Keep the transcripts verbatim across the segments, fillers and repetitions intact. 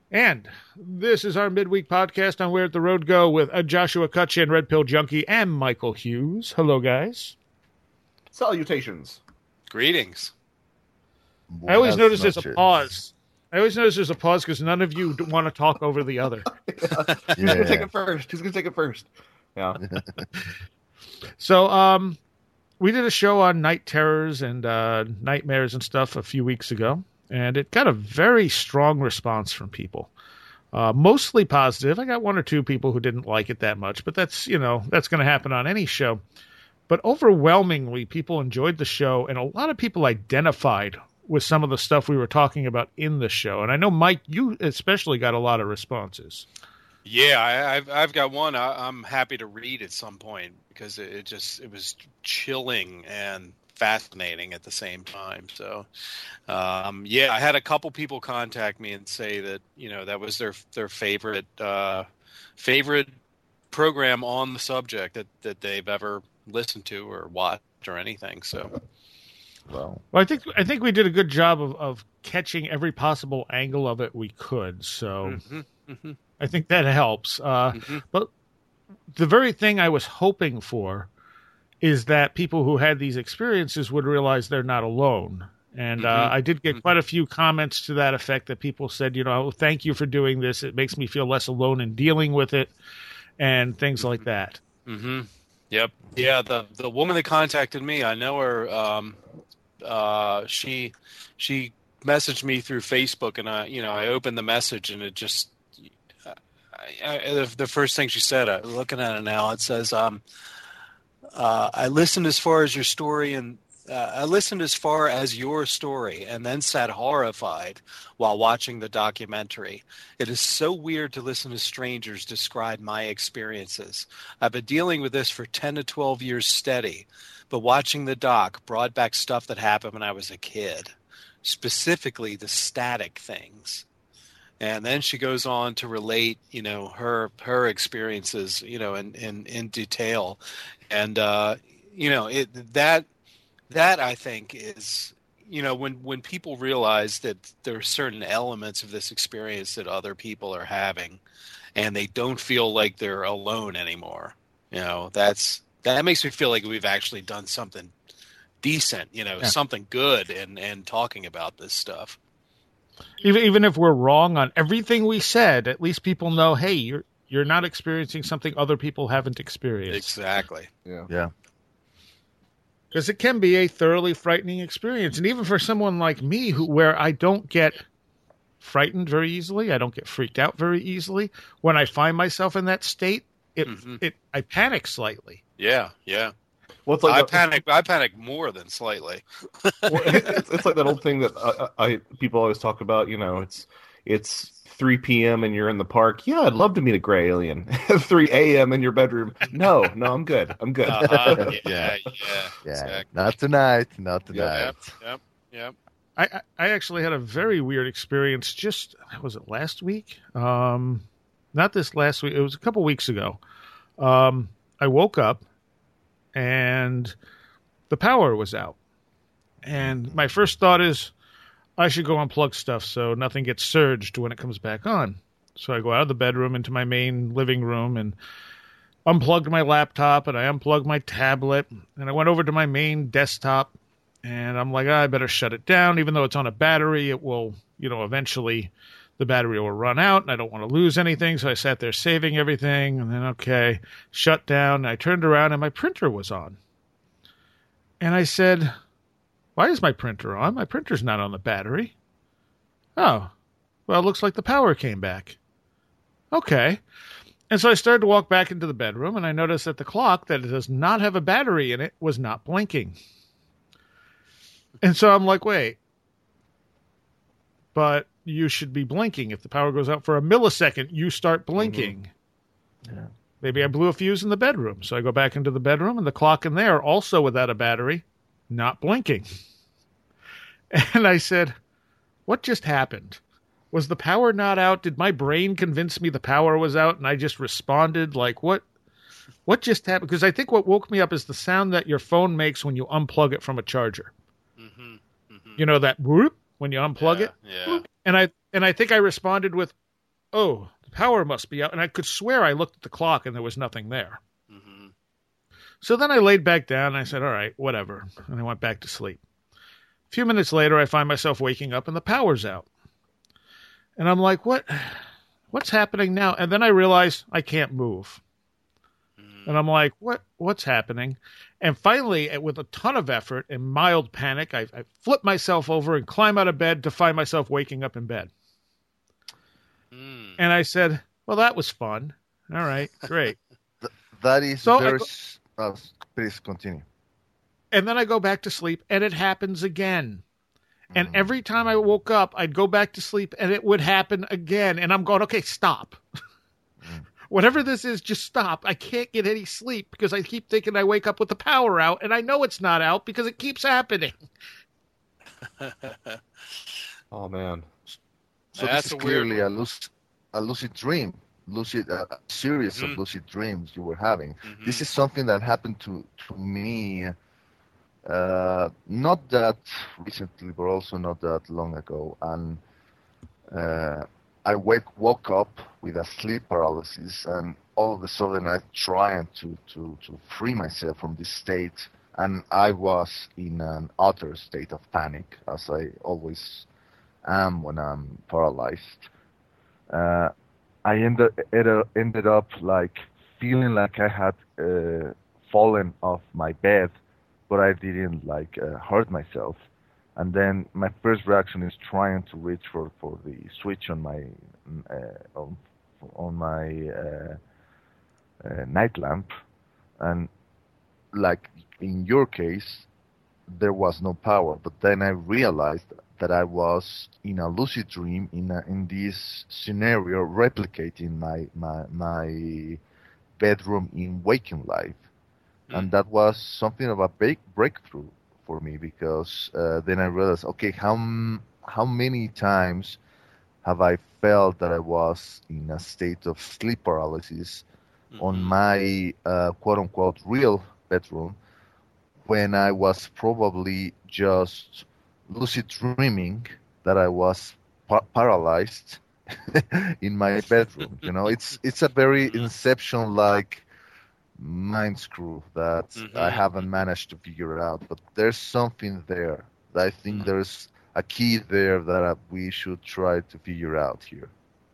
And this is our midweek podcast on Where Did the Road Go with uh, Joshua Cutchin, Red Pill Junkie, and Michael Hughes. Hello, guys. Salutations. Greetings. I always notice there's a pause. I always notice there's a pause because none of you want to talk over the other. yeah. Who's yeah. going to take it first? Who's going to take it first? Yeah. So, um, we did a show on night terrors and uh, nightmares and stuff a few weeks ago, and it got a very strong response from people. Uh, mostly positive. I got one or two people who didn't like it that much, but that's, you know, that's going to happen on any show. But overwhelmingly, people enjoyed the show, and a lot of people identified with some of the stuff we were talking about in the show. And I know, Mike, you especially got a lot of responses. Yeah, I, I've I've got one I, I'm happy to read at some point because it, it just it was chilling and fascinating at the same time. So, um, yeah, I had a couple people contact me and say that you know that was their their favorite uh, favorite program on the subject that, that they've ever listened to or watched or anything. So, well, well I think I think we did a good job of, of catching every possible angle of it we could. So. Mm-hmm, mm-hmm. I think that helps. Uh, mm-hmm. But the very thing I was hoping for is that people who had these experiences would realize they're not alone. And mm-hmm. uh, I did get quite a few comments to that effect that people said, you know, thank you for doing this. It makes me feel less alone in dealing with it and things like that. Mm-hmm. Yep. Yeah, the the woman that contacted me, I know her. Um, uh, she she messaged me through Facebook, and I, you know, I opened the message, and it just. I, I, the first thing she said, I'm looking at it now, it says, um, uh, I listened as far as your story and uh, I listened as far as your story and then sat horrified while watching the documentary. It is so weird to listen to strangers describe my experiences. I've been dealing with this for ten to twelve years steady, but watching the doc brought back stuff that happened when I was a kid, specifically the static things. And then she goes on to relate, you know, her her experiences, you know, in in, in detail, and uh, you know, it that that I think is, you know, when when people realize that there are certain elements of this experience that other people are having, and they don't feel like they're alone anymore. You know, that's that makes me feel like we've actually done something decent, you know, yeah. something good, in in talking about this stuff. Even even if we're wrong on everything we said, at least people know, hey, you're you're not experiencing something other people haven't experienced. Exactly. Yeah. Yeah. Because it can be a thoroughly frightening experience. And even for someone like me, who where I don't get frightened very easily, I don't get freaked out very easily, when I find myself in that state, it mm-hmm. it I panic slightly. Yeah, yeah. Well, it's like I that, panic. I panic more than slightly. well, it's, it's like that old thing that I, I people always talk about. You know, it's it's three p.m. and you're in the park. Yeah, I'd love to meet a gray alien. three a.m. in your bedroom. No, no, I'm good. I'm good. Uh-huh. Yeah, yeah, yeah. yeah. Exactly. Not tonight. Not tonight. Yep, yep, yep. I, I actually had a very weird experience. Just was it last week? Um, not this last week. It was a couple weeks ago. Um, I woke up. And the power was out. And my first thought is, I should go unplug stuff so nothing gets surged when it comes back on. So I go out of the bedroom into my main living room and unplugged my laptop, and I unplugged my tablet, and I went over to my main desktop, and I'm like, oh, I better shut it down. Even though it's on a battery, it will, you know, eventually the battery will run out, and I don't want to lose anything. So I sat there saving everything, and then, okay, shut down. And I turned around, and my printer was on. And I said, why is my printer on? My printer's not on the battery. Oh, well, it looks like the power came back. Okay. And so I started to walk back into the bedroom, and I noticed that the clock, that it does not have a battery in it, was not blinking. And so I'm like, wait. But you should be blinking. If the power goes out for a millisecond, you start blinking. Mm-hmm. Yeah. Maybe I blew a fuse in the bedroom. So I go back into the bedroom, and the clock in there, also without a battery, not blinking. And I said, what just happened? Was the power not out? Did my brain convince me the power was out, and I just responded? Like, what What just happened? Because I think what woke me up is the sound that your phone makes when you unplug it from a charger. Mm-hmm. Mm-hmm. You know, that whoop when you unplug yeah, it? Yeah. And I and I think I responded with, oh, the power must be out. And I could swear I looked at the clock and there was nothing there. Mm-hmm. So then I laid back down and I said, all right, whatever. And I went back to sleep. A few minutes later, I find myself waking up and the power's out. And I'm like, what? What's happening now? And then I realize I can't move. Mm-hmm. And I'm like, what? What's happening? And finally, with a ton of effort and mild panic, I, I flip myself over and climb out of bed to find myself waking up in bed. Mm. And I said, well, that was fun. All right, great. Th- that is So I very. go- s- uh, please continue. And then I go back to sleep, and it happens again. And Mhm. every time I woke up, I'd go back to sleep, and it would happen again. And I'm going, okay, stop. Mm. Whatever this is, just stop. I can't get any sleep because I keep thinking I wake up with the power out, and I know it's not out because it keeps happening. Oh man. So That's this is a weird clearly a lucid, a lucid dream, lucid a a series Mhm. of lucid dreams you were having. Mhm. This is something that happened to to me, uh, not that recently, but also not that long ago. And uh, I wake woke up with a sleep paralysis, and all of a sudden I trying to to to free myself from this state, and I was in an utter state of panic, as I always am when I'm paralyzed. Uh, I ended it, uh, ended up like feeling like I had uh, fallen off my bed, but I didn't like uh, hurt myself. And then my first reaction is trying to reach for, for the switch on my uh, on, on my uh, uh, night lamp, and like in your case, there was no power. But then I realized that I was in a lucid dream in a, in this scenario, replicating my my my bedroom in waking life, and that was something of a big breakthrough for me, because uh, then I realized, okay, how m- how many times have I felt that I was in a state of sleep paralysis on Mhm. my uh, quote unquote real bedroom, when I was probably just lucid dreaming that I was pa- paralyzed in my bedroom. You know, it's it's a very Inception like mind screw that I Mhm. haven't managed to figure out. But there's something there. I think Mhm. there's a key there that uh, we should try to figure out here.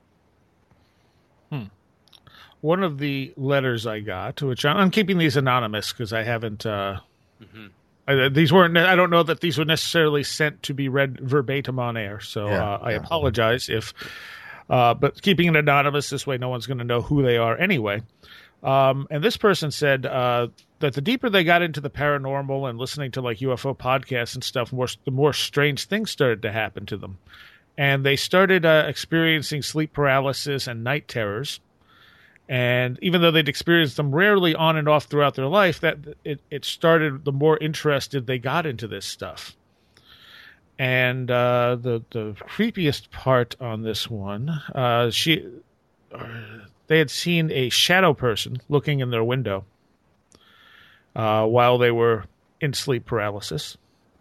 One of the letters I got, which I'm, I'm keeping these anonymous because I haven't. Uh, Mhm. I, these weren't. I don't know that these were necessarily sent to be read verbatim on air. So Yeah, uh, I yeah. apologize if. Uh, but keeping it anonymous this way, no one's going to know who they are anyway. Um, and this person said uh, that the deeper they got into the paranormal and listening to like U F O podcasts and stuff, more the more strange things started to happen to them, and they started uh, experiencing sleep paralysis and night terrors. And even though they'd experienced them rarely on and off throughout their life, that it, it started the more interested they got into this stuff. And uh, the the creepiest part on this one, uh, she, they had seen a shadow person looking in their window uh, while they were in sleep paralysis.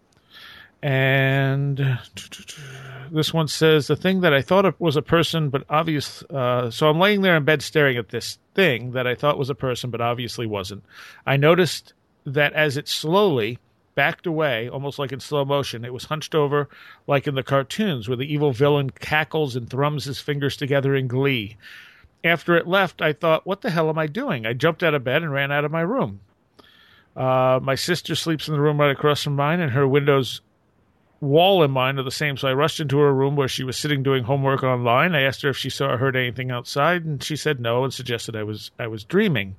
And this one says, the thing that I thought was a person, but obvious. Uh, so I'm laying there in bed staring at this thing that I thought was a person, but obviously wasn't. I noticed that as it slowly backed away, almost like in slow motion, it was hunched over like in the cartoons where the evil villain cackles and thrums his fingers together in glee. After it left, I thought, what the hell am I doing? I jumped out of bed and ran out of my room. Uh, my sister sleeps in the room right across from mine, and her windows wall and mine are the same, so I rushed into her room where she was sitting doing homework online. I asked her if she saw or heard anything outside, and she said no and suggested I was I was dreaming.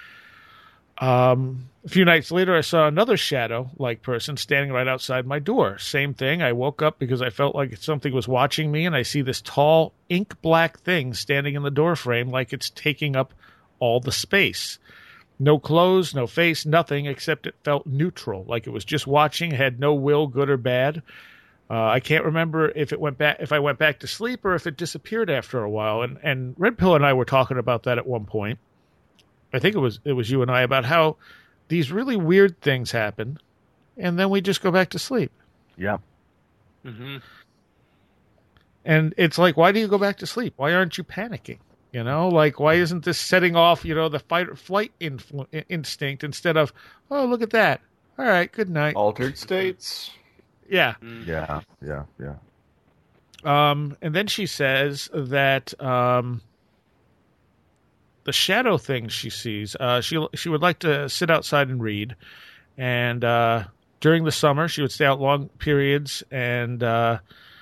Um, a few nights later, I saw another shadow-like person standing right outside my door. Same thing. I woke up because I felt like something was watching me, and I see this tall, ink-black thing standing in the doorframe like it's taking up all the space. No clothes, no face, nothing, except it felt neutral, like it was just watching, had no will, good or bad. Uh, I can't remember if it went back, if I went back to sleep or if it disappeared after a while. And, and Red Pill and I were talking about that at one point. I think it was it was you and I, about how these really weird things happen, and then we just go back to sleep. Yeah. Mhm. And it's like, why do you go back to sleep? Why aren't you panicking? You know, like, why isn't this setting off, you know, the fight or flight influ- instinct instead of, oh, look at that. All right, good night. Altered states. Yeah. Yeah, yeah, yeah. Um, and then she says that um, the shadow things she sees, uh, she she would like to sit outside and read. And uh, during the summer, she would stay out long periods and uh,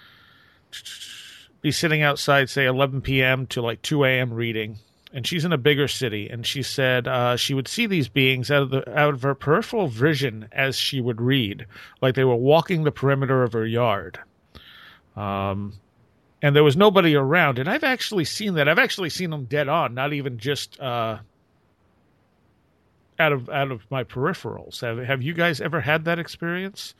be sitting outside, say, eleven p.m. to like two a.m. reading. And she's in a bigger city. And she said uh, she would see these beings out of the out of her peripheral vision as she would read, like they were walking the perimeter of her yard. Um, and there was nobody around. And I've actually seen that. I've actually seen them dead on, not even just uh, out of out of my peripherals. Have Have you guys ever had that experience?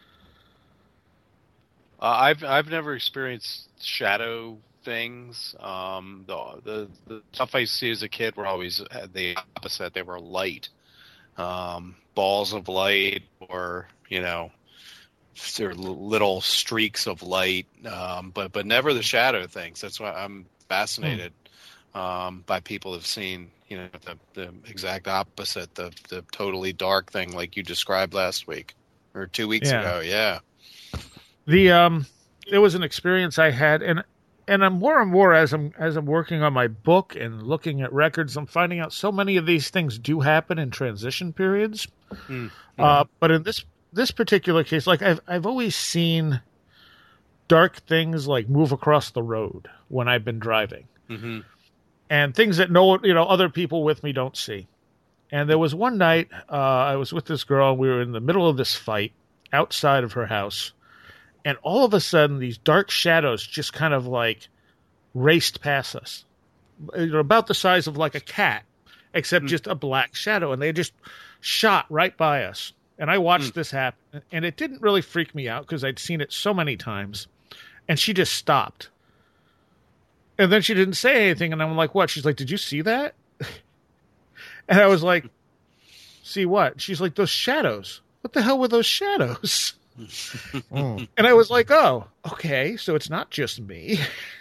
Uh, I've I've never experienced shadow things. Um, the, the the stuff I see as a kid were always the opposite. They were light, um, balls of light, or you know, sort of little streaks of light. Um, but but never the shadow things. That's why I'm fascinated hmm. um, by people who've seen you know the, the exact opposite, the the totally dark thing like you described last week or two weeks yeah. ago. Yeah. The um, there was an experience I had, and and I'm more and more as I'm as I'm working on my book and looking at records, I'm finding out so many of these things do happen in transition periods. Mm-hmm. Uh, but in this this particular case, like I've I've always seen dark things like move across the road when I've been driving, mm-hmm. and things that no you know other people with me don't see. And there was one night uh, I was with this girl, and we were in the middle of this fight outside of her house. And all of a sudden, these dark shadows just kind of like raced past us. They're about the size of like a cat, except mm. just a black shadow. And they just shot right by us. And I watched mm. this happen. And it didn't really freak me out because I'd seen it so many times. And she just stopped. And then she didn't say anything. And I'm like, what? She's like, did you see that? And I was like, see what? She's like, those shadows. What the hell were those shadows? mm. And I was like, oh, okay, so it's not just me.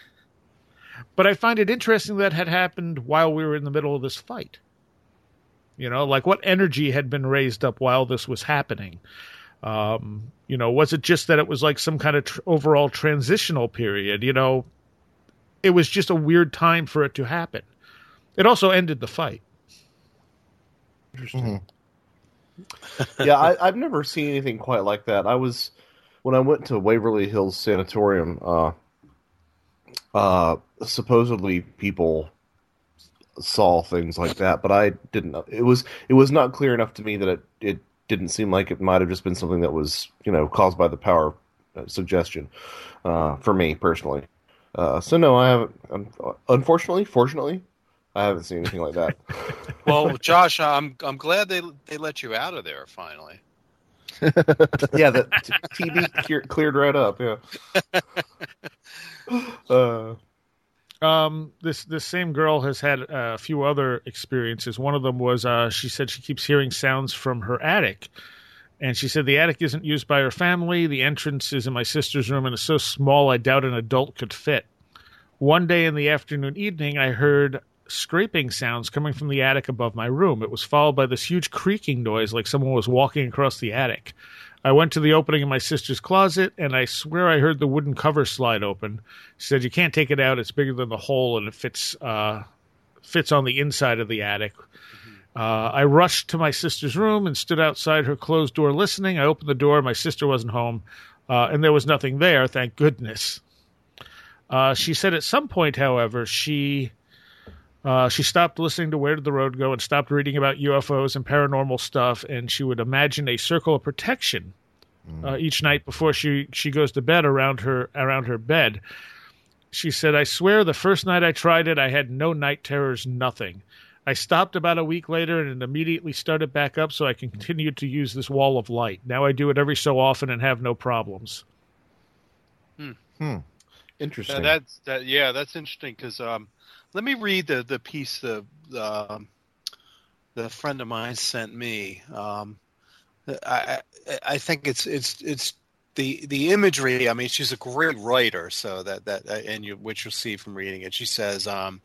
But I find it interesting that had happened while we were in the middle of this fight. You know, like what energy had been raised up while this was happening? Um, you know, was it just that it was like some kind of tr- overall transitional period? You know, it was just a weird time for it to happen. It also ended the fight. Interesting. Mm-hmm. yeah, I, I've never seen anything quite like that. I was when I went to Waverly Hills Sanatorium. Uh, uh, supposedly, people saw things like that, but I didn't know. It was it was not clear enough to me that it, it didn't seem like it might have just been something that was you know caused by the power uh, suggestion. Uh, for me personally, uh, so no, I haven't. Um, unfortunately, fortunately. I haven't seen anything like that. Well, Josh, I'm I'm glad they they let you out of there finally. yeah, the t- T V clear, cleared right up. Yeah. uh, um, this this same girl has had a few other experiences. One of them was uh, she said she keeps hearing sounds from her attic, and she said the attic isn't used by her family. The entrance is in my sister's room, and it's so small I doubt an adult could fit. One day in the afternoon, evening, I heard scraping sounds coming from the attic above my room. It was followed by this huge creaking noise like someone was walking across the attic. I went to the opening in my sister's closet, and I swear I heard the wooden cover slide open. She said, you can't take it out. It's bigger than the hole, and it fits uh, fits on the inside of the attic. Mm-hmm. Uh, I rushed to my sister's room and stood outside her closed door listening. I opened the door. My sister wasn't home, uh, and there was nothing there, thank goodness. Uh, she said at some point, however, she... Uh, she stopped listening to Where Did the Road Go and stopped reading about U F Os and paranormal stuff, and she would imagine a circle of protection uh, each night before she, she goes to bed around her around her bed. She said, I swear the first night I tried it, I had no night terrors, nothing. I stopped about a week later and it immediately started back up, so I continued to use this wall of light. Now I do it every so often and have no problems. Hmm. Hmm. Interesting. Uh, that's, that, yeah, that's interesting because... Um, Let me read the, the piece the uh, the friend of mine sent me. Um, I I think it's it's it's the the imagery. I mean, she's a great writer, so that that and you, which you'll see from reading it. She says, um,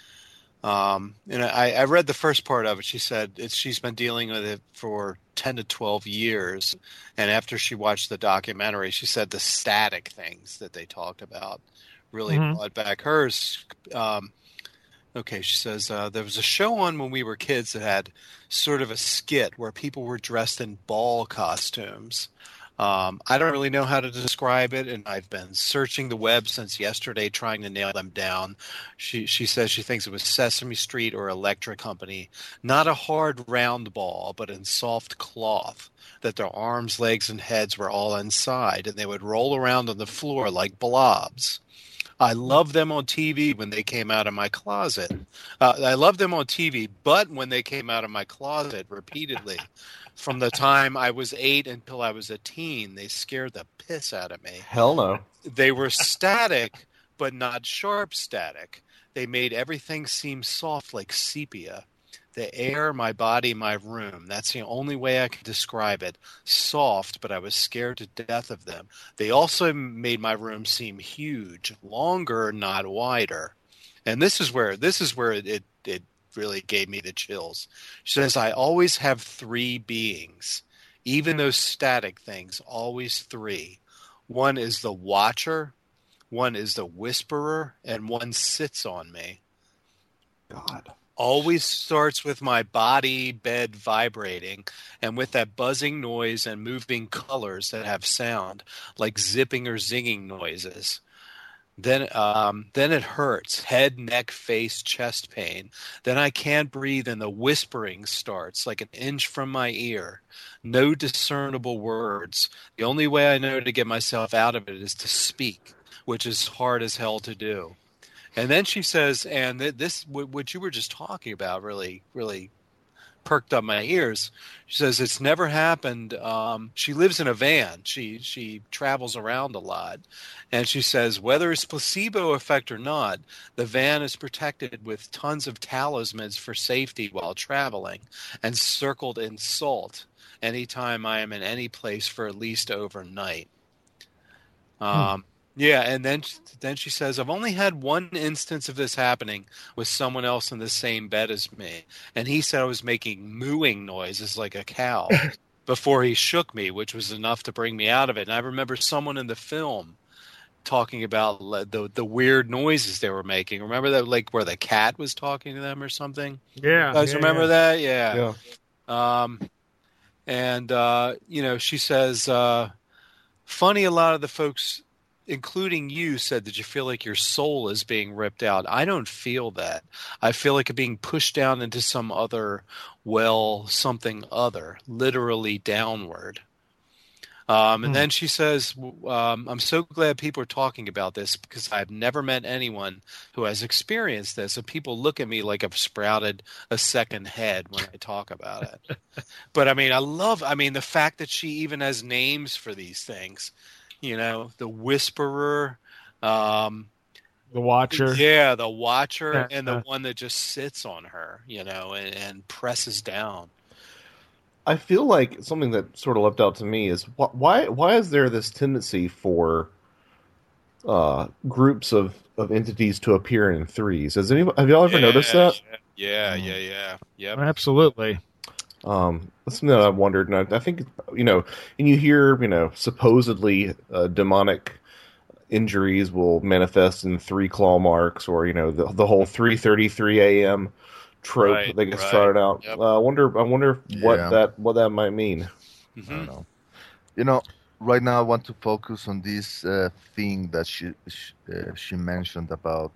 um, and I, I read the first part of it. She said it's, she's been dealing with it for ten to twelve years, and after she watched the documentary, she said the static things that they talked about really Mhm. brought back hers. Um, okay, she says uh, there was a show on when we were kids that had sort of a skit where people were dressed in ball costumes. Um, I don't really know how to describe it, and I've been searching the web since yesterday trying to nail them down. She she says she thinks it was Sesame Street or Electric Company. Not a hard round ball, but in soft cloth, that their arms, legs, and heads were all inside, and they would roll around on the floor like blobs. I loved them on T V when they came out of my closet. Uh, I loved them on T V, but when they came out of my closet repeatedly, from the time I was eight until I was a teen, they scared the piss out of me. Hell no. They were static, but not sharp static. They made everything seem soft like sepia. The air, my body, my room. That's the only way I could describe it. Soft, but I was scared to death of them. They also made my room seem huge, longer, not wider. And this is where this is where it, it, it really gave me the chills. She says, I always have three beings, even those static things, always three. One is the watcher, one is the whisperer, and one sits on me. God. Always starts with my body bed vibrating, and with that buzzing noise and moving colors that have sound, like zipping or zinging noises. Then um, then it hurts, head, neck, face, chest pain. Then I can't breathe, and the whispering starts, like an inch from my ear. No discernible words. The only way I know to get myself out of it is to speak, which is hard as hell to do. And then she says, and this, what you were just talking about really, really perked up my ears. She says, it's never happened. Um, she lives in a van. She, she travels around a lot. And she says, whether it's placebo effect or not, the van is protected with tons of talismans for safety while traveling and circled in salt anytime I am in any place for at least overnight. Um, hmm. Yeah, and then then she says, I've only had one instance of this happening with someone else in the same bed as me. And he said I was making mooing noises like a cow before he shook me, which was enough to bring me out of it. And I remember someone in the film talking about the the weird noises they were making. Remember that, like where the cat was talking to them or something? Yeah. You guys yeah, remember yeah. that? Yeah. Yeah. Um, and, uh, you know, she says, uh, funny, a lot of the folks, including you, said that you feel like your soul is being ripped out. I don't feel that. I feel like I'm being pushed down into some other, well, something other, literally downward. Um, and hmm. then she says, um, I'm so glad people are talking about this because I've never met anyone who has experienced this. And people look at me like I've sprouted a second head when I talk about it. But I mean, I love, I mean, the fact that she even has names for these things. You know, the whisperer, um, the watcher. Yeah, the watcher, and the one that just sits on her, you know, and, and presses down. I feel like something that sort of leapt out to me is wh- why why is there this tendency for uh, groups of, of entities to appear in threes? Has anyone have y'all ever yeah, noticed that? Yeah, yeah, yeah, yeah. Absolutely. Um, that's something that I wondered, and I, I think, you know, and you hear, you know, supposedly uh, demonic injuries will manifest in three claw marks, or, you know, the the whole three thirty-three a.m. trope right, that gets right. started out. Yep. Uh, I wonder, I wonder what Yeah. that what that might mean. Mm-hmm. I don't know. You know, right now I want to focus on this uh, thing that she she, uh, she mentioned about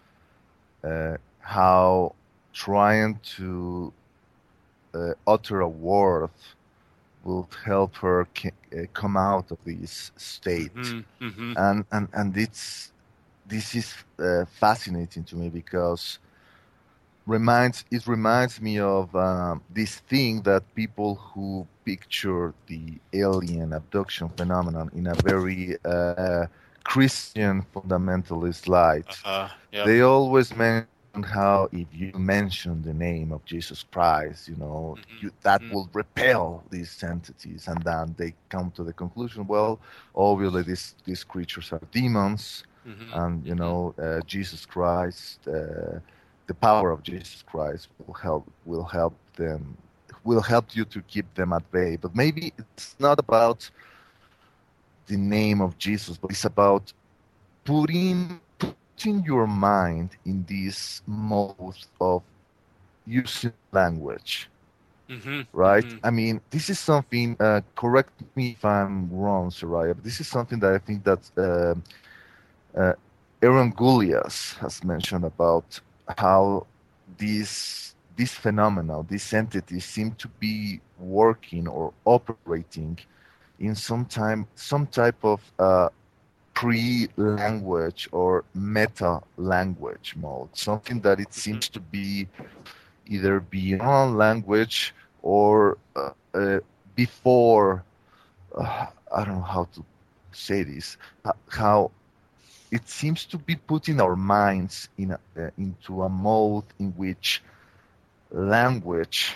uh, how trying to Uh, utter a word will help her c- uh, come out of this state, Mm-hmm. Mm-hmm. and and and it's this is uh, fascinating to me because reminds it reminds me of um, this thing that people who picture the alien abduction phenomenon in a very uh, Christian fundamentalist light, Uh, yep. they always mention somehow, if you mention the name of Jesus Christ, you know, Mm-hmm. you, that Mm-hmm. will repel these entities, and then they come to the conclusion, well, obviously these these creatures are demons, Mm-hmm. and you Mm-hmm. know, uh, Jesus Christ, uh, the power of Jesus Christ will help will help them, will help you to keep them at bay. But maybe it's not about the name of Jesus, but it's about putting putting your mind in this mode of using language, Mm-hmm. right? Mm-hmm. I mean, this is something. Uh, correct me if I'm wrong, Soraya, but this is something that I think that uh, uh, Aaron Gullias has mentioned about how these these phenomena, these entities, seem to be working or operating in some time, some type of uh, pre-language or meta-language mode, something that it Mm-hmm. seems to be either beyond language or uh, uh, before, uh, I don't know how to say this, h- how it seems to be putting our minds in a, uh, into a mode in which language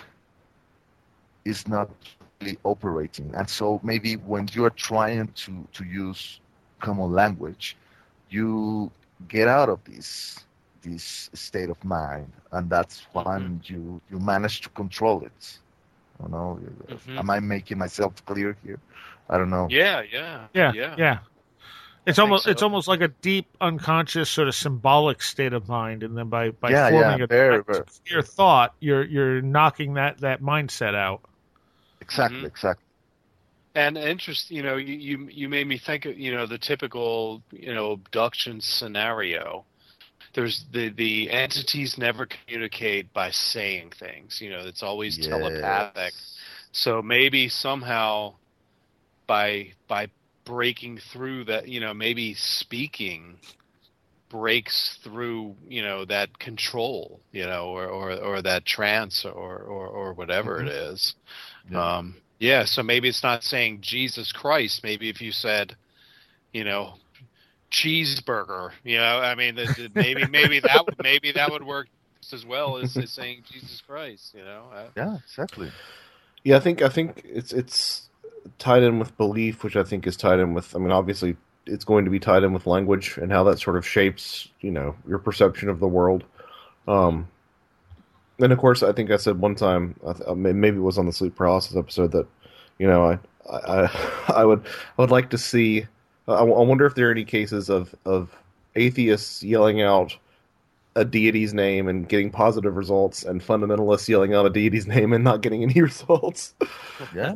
is not really operating. And so maybe when you're trying to, to use common language, you get out of this this state of mind, and that's Mm-hmm. when you you manage to control it. I don't know. Mm-hmm. Am I making myself clear here? I don't know. Yeah, yeah, Yeah, yeah. yeah. I It's think almost it's so. almost like a deep unconscious sort of symbolic state of mind, and then by, by Yeah, yeah, forming a very, direct very clear thought, you're you're knocking that, that mindset out. exactly, Mm-hmm. exactly. And interest, you know, you, you you made me think of, you know, the typical, you know, abduction scenario. There's the the entities never communicate by saying things. You know, it's always telepathic. Yes. So maybe somehow by by breaking through that, you know, maybe speaking breaks through, you know, that control, you know, or or, or that trance or, or or whatever it Mhm. is. Yeah. Um, yeah, so maybe it's not saying Jesus Christ. Maybe if you said, you know, cheeseburger, you know, I mean, the, the, maybe maybe that would maybe that would work just as well as, as saying Jesus Christ. You know. I, Yeah, exactly. Yeah, I think I think it's it's tied in with belief, which I think is tied in with. I mean, obviously, it's going to be tied in with language and how that sort of shapes, you know, your perception of the world. Um, and of course, I think I said one time, I th- maybe it was on the sleep paralysis episode, that you know, I I I would I would like to see. I, I wonder if there are any cases of of atheists yelling out a deity's name and getting positive results, and fundamentalists yelling out a deity's name and not getting any results. Yeah.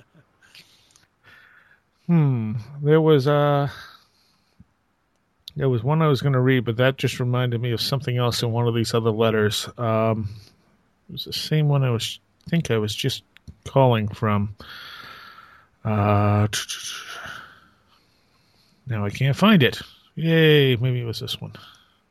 Hmm. There was uh there was one I was going to read, but that just reminded me of something else in one of these other letters. Um, it was the same one I was think I was just calling from. Uh, now I can't find it. Yay! Maybe it was this one.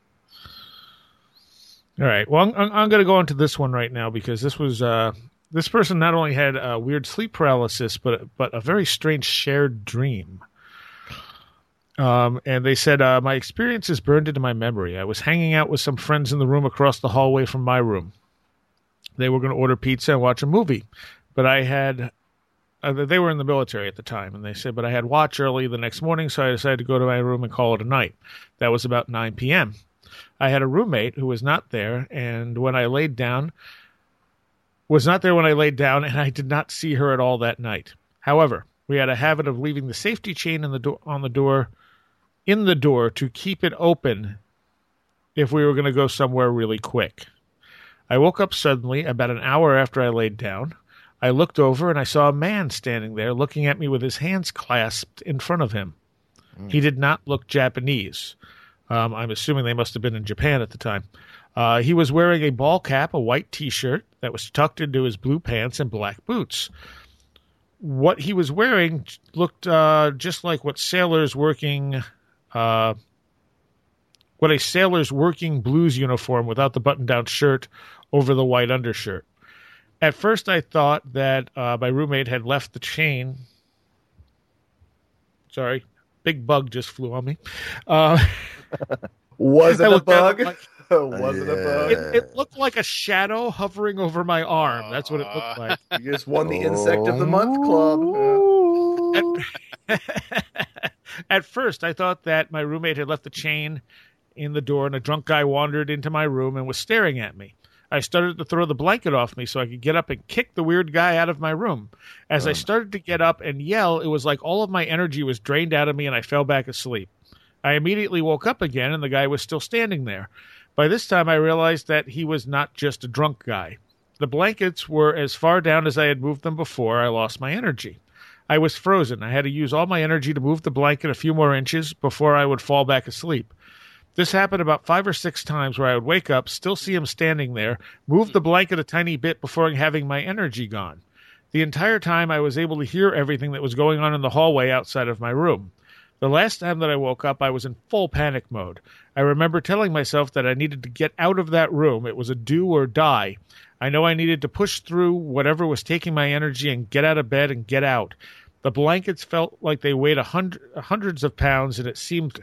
All right. Well, I'm, I'm, I'm going to go into this one right now because this was uh, this person not only had a weird sleep paralysis, but but a very strange shared dream. Um, and they said, uh, my experience is burned into my memory. I was hanging out with some friends in the room across the hallway from my room. They were going to order pizza and watch a movie, but I had. Uh, they were in the military at the time, and they said, but I had watch early the next morning, so I decided to go to my room and call it a night. That was about nine p.m. I had a roommate who was not there, and when I laid down, was not there when I laid down, and I did not see her at all that night. However, we had a habit of leaving the safety chain in the do- on the door, in the door to keep it open if we were going to go somewhere really quick. I woke up suddenly about an hour after I laid down. I looked over and I saw a man standing there looking at me with his hands clasped in front of him. Mm. He did not look Japanese. Um, I'm assuming they must have been in Japan at the time. Uh, he was wearing a ball cap, a white T-shirt that was tucked into his blue pants, and black boots. What he was wearing looked uh, just like what sailors working, uh, what a sailor's working blues uniform without the button-down shirt over the white undershirt. At first, I thought that uh, my roommate had left the chain. Sorry, big bug just flew on me. Uh, Was it I a looked down bug? at my- Was it a bug? It, it looked like a shadow hovering over my arm. That's what it looked like. You just won the Insect of the Month club. At, at first, I thought that my roommate had left the chain in the door and a drunk guy wandered into my room and was staring at me. I started to throw the blanket off me so I could get up and kick the weird guy out of my room. As I started to get up and yell, it was like all of my energy was drained out of me and I fell back asleep. I immediately woke up again and the guy was still standing there. By this time, I realized that he was not just a drunk guy. The blankets were as far down as I had moved them before I lost my energy. I was frozen. I had to use all my energy to move the blanket a few more inches before I would fall back asleep. This happened about five or six times where I would wake up, still see him standing there, move the blanket a tiny bit before having my energy gone. The entire time I was able to hear everything that was going on in the hallway outside of my room. The last time that I woke up, I was in full panic mode. I remember telling myself that I needed to get out of that room. It was a do or die. I know I needed to push through whatever was taking my energy and get out of bed and get out. The blankets felt like they weighed a hundred, hundreds of pounds, and it seemed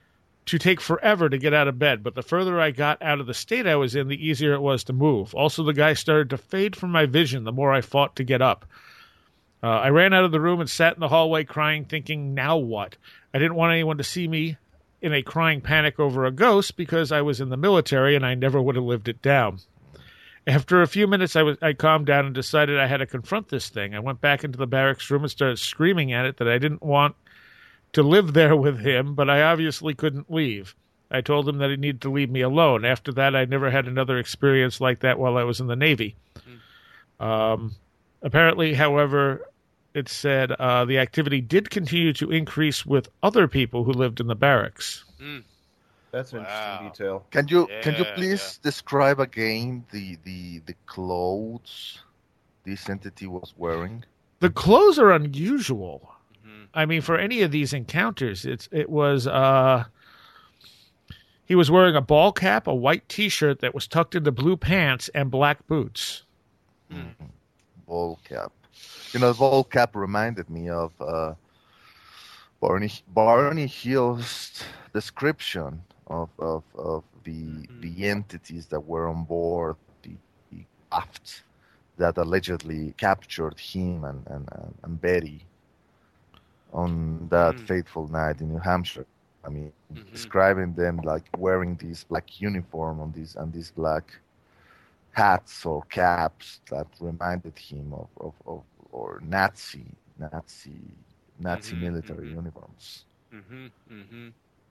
to take forever to get out of bed, but the further I got out of the state I was in, the easier it was to move. Also, the guy started to fade from my vision the more I fought to get up. Uh, I ran out of the room and sat in the hallway crying, thinking, now what? I didn't want anyone to see me in a crying panic over a ghost because I was in the military and I never would have lived it down. After a few minutes, I, was, I calmed down and decided I had to confront this thing. I went back into the barracks room and started screaming at it that I didn't want to live there with him, but I obviously couldn't leave. I told him that he needed to leave me alone. After that, I never had another experience like that while I was in the Navy. Mm. Um, apparently, however, it said uh, the activity did continue to increase with other people who lived in the barracks. Mm. That's an Wow. interesting detail. Can you Yeah, can you please yeah. describe again the, the the clothes this entity was wearing? The clothes are unusual. Mhm. I mean, for any of these encounters, it's it was uh, he was wearing a ball cap, a white T-shirt that was tucked into blue pants, and black boots. Mm. Ball cap. You know, the ball cap reminded me of uh, Barney Barney Hill's description of of, of the Mhm. the entities that were on board the, the craft that allegedly captured him and and, and, and Betty on that Mm. fateful night in New Hampshire. I mean, Mhm. describing them like wearing this black uniform on these and these black hats or caps that reminded him of, of, of or Nazi Nazi Nazi Mhm, military mhm. uniforms. Mm-hmm. Mm-hmm.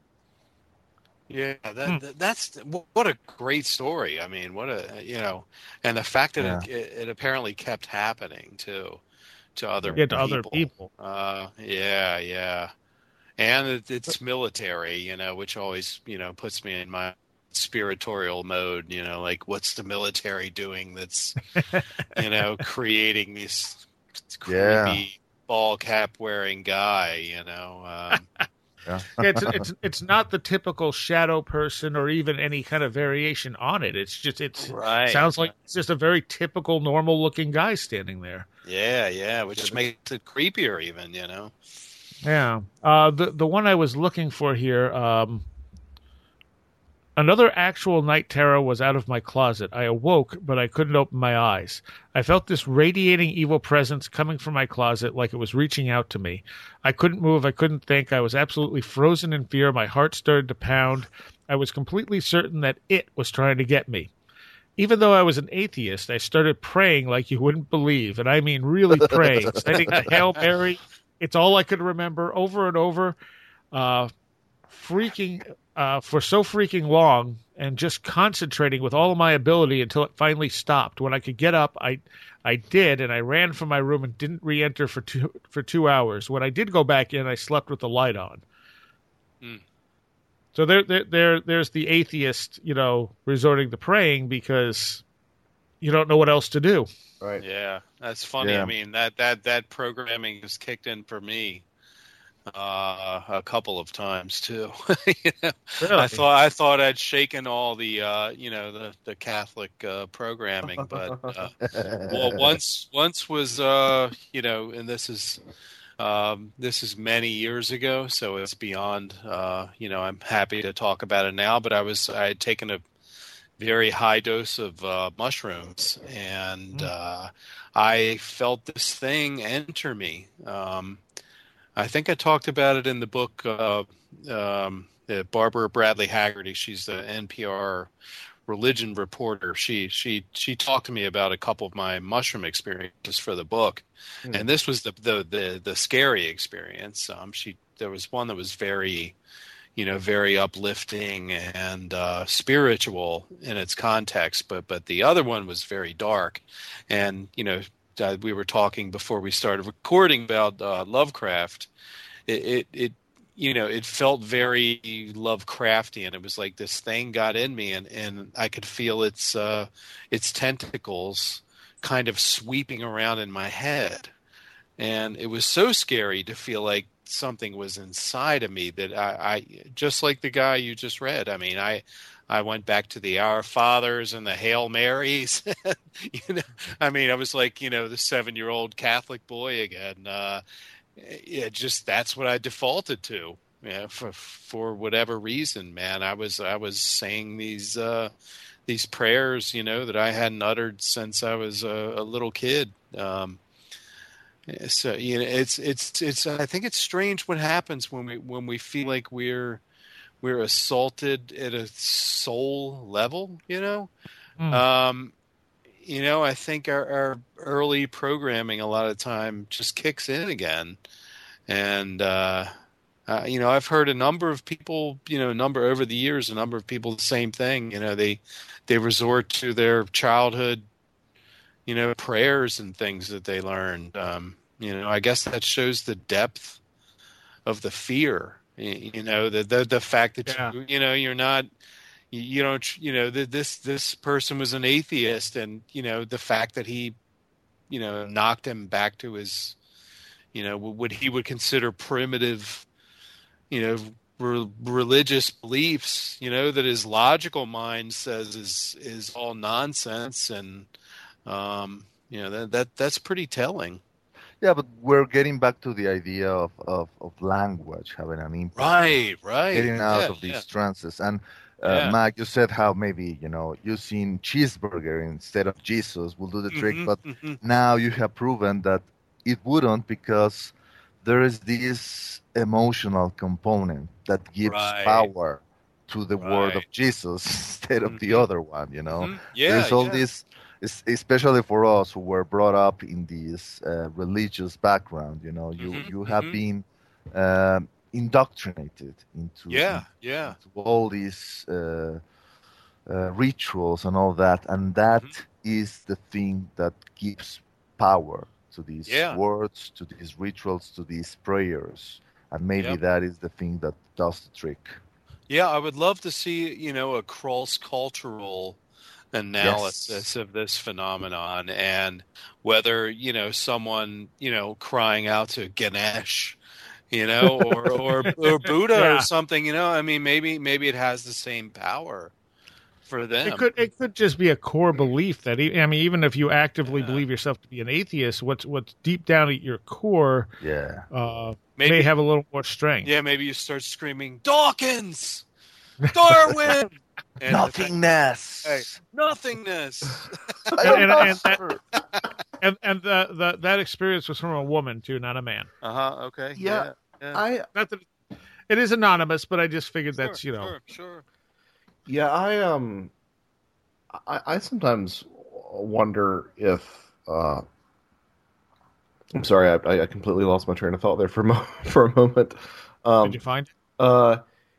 Yeah, that, Hmm. that that's what a great story. I mean, what a you know, and the fact that Yeah. it, it apparently kept happening too to other Yeah, to people. other people. Uh, yeah, yeah, and it, it's military, you know, which always you know puts me in my spiritorial mode. You know, like what's the military doing that's you know creating these creepy Yeah. ball cap wearing guy. You know. Um, Yeah. Yeah, it's, it's it's not the typical shadow person or even any kind of variation on it. It's just it's Right. sounds like it's just a very typical, normal looking guy standing there. Yeah, yeah, which just makes it creepier, even you know. Yeah. Uh, the the one I was looking for here, um, another actual night terror was out of my closet. I awoke, but I couldn't open my eyes. I felt this radiating evil presence coming from my closet like it was reaching out to me. I couldn't move. I couldn't think. I was absolutely frozen in fear. My heart started to pound. I was completely certain that it was trying to get me. Even though I was an atheist, I started praying like you wouldn't believe, and I mean really praying, saying the Hail Mary. It's all I could remember over and over, uh, freaking uh, for so freaking long, and just concentrating with all of my ability until it finally stopped. When I could get up, I I did, and I ran from my room and didn't re-enter for two for two hours. When I did go back in, I slept with the light on. Mm. So there, there, there, there's the atheist, you know, resorting to praying because you don't know what else to do. Right. Yeah, that's funny. Yeah. I mean, that that that programming has kicked in for me uh, a couple of times too. you know, Really? I thought I thought I'd shaken all the uh, you know the the Catholic uh, programming, but uh, well, once once was uh, you know, and this is. Um, this is many years ago, so it's beyond. Uh, you know, I'm happy to talk about it now. But I was I had taken a very high dose of uh, mushrooms, and uh, I felt this thing enter me. Um, I think I talked about it in the book. Uh, um, uh, Barbara Bradley Haggerty, she's the N P R religion reporter. She she she talked to me about a couple of my mushroom experiences for the book, mm. and this was the the the, the scary experience. Um, she there was one that was very, you know, very uplifting and uh, spiritual in its context, but but the other one was very dark, and you know. Uh, we were talking before we started recording about uh, Lovecraft. It, it, it, you know, it felt very Lovecraftian. It was like this thing got in me, and, and I could feel its uh, its tentacles kind of sweeping around in my head, and it was so scary to feel like something was inside of me that I, I just like the guy you just read. I mean, I. I went back to the Our Fathers and the Hail Marys. you know, I mean, I was like, you know, the seven-year-old Catholic boy again. Uh, yeah, just that's what I defaulted to. Yeah, for for whatever reason, man. I was I was saying these uh, these prayers, you know, that I hadn't uttered since I was a, a little kid. Um, so you know, it's it's it's. I think it's strange what happens when we when we feel like we're we're assaulted at a soul level, you know? Mm. Um, you know, I think our, our early programming a lot of time just kicks in again. And, uh, uh, you know, I've heard a number of people, you know, a number over the years, a number of people, the same thing, you know, they, they resort to their childhood, you know, prayers and things that they learned. Um, you know, I guess that shows the depth of the fear. You know, the the the fact that yeah. you you know you're not you, you don't you know the, this this person was an atheist, and you know the fact that he you know knocked him back to his you know what he would consider primitive you know re- religious beliefs, you know, that his logical mind says is is all nonsense, and um, you know that that that's pretty telling. Yeah, but we're getting back to the idea of, of, of language having an impact. Right, right. Getting out yeah, of these yeah. trances. And, uh, yeah. Mac, you said how maybe, you know, using cheeseburger instead of Jesus will do the trick. Mm-hmm, but mm-hmm. now you have proven that it wouldn't, because there is this emotional component that gives right. power to the right. word of Jesus instead of mm-hmm. the other one, you know? Mm-hmm. Yeah, There's all yeah. this... especially for us who were brought up in this uh, religious background, you know, you, mm-hmm, you have mm-hmm. been uh, indoctrinated into, yeah, yeah. into all these uh, uh, rituals and all that, and that mm-hmm. is the thing that gives power to these yeah. words, to these rituals, to these prayers, and maybe yep. that is the thing that does the trick. Yeah, I would love to see, you know, a cross-cultural analysis yes. of this phenomenon, and whether you know someone you know crying out to Ganesh, you know, or or, or Buddha yeah. or something, you know. I mean, maybe maybe it has the same power for them. It could it could just be a core belief that I mean, even if you actively yeah. believe yourself to be an atheist, what's what's deep down at your core, yeah, uh, maybe, may have a little more strength. Yeah, maybe you start screaming Dawkins, Darwin. And nothingness. Hey, nothingness. and and, and, that, and, and the, the, that experience was from a woman too, not a man. Uh huh. Okay. Yeah. yeah. I. Not that it is anonymous, but I just figured sure, that's you know. Sure. Sure. Yeah. I um. I, I sometimes wonder if. Uh, I'm sorry. I, I completely lost my train of thought there for a mo- for a moment. Um, Did you find it? Uh.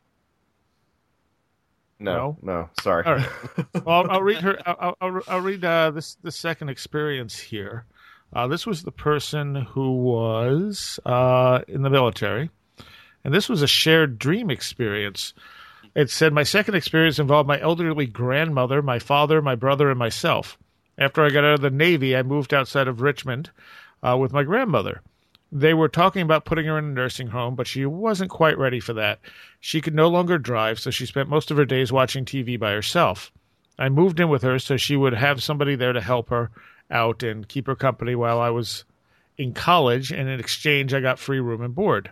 No, no, no, sorry. All right. Well, I'll read her. I'll, I'll, I'll read uh, this the second experience here. Uh, this was the person who was uh, in the military, and this was a shared dream experience. It said, my second experience involved my elderly grandmother, my father, my brother, and myself. After I got out of the Navy, I moved outside of Richmond uh, with my grandmother. They were talking about putting her in a nursing home, but she wasn't quite ready for that. She could no longer drive, so she spent most of her days watching T V by herself. I moved in with her so she would have somebody there to help her out and keep her company while I was in college, and in exchange, I got free room and board.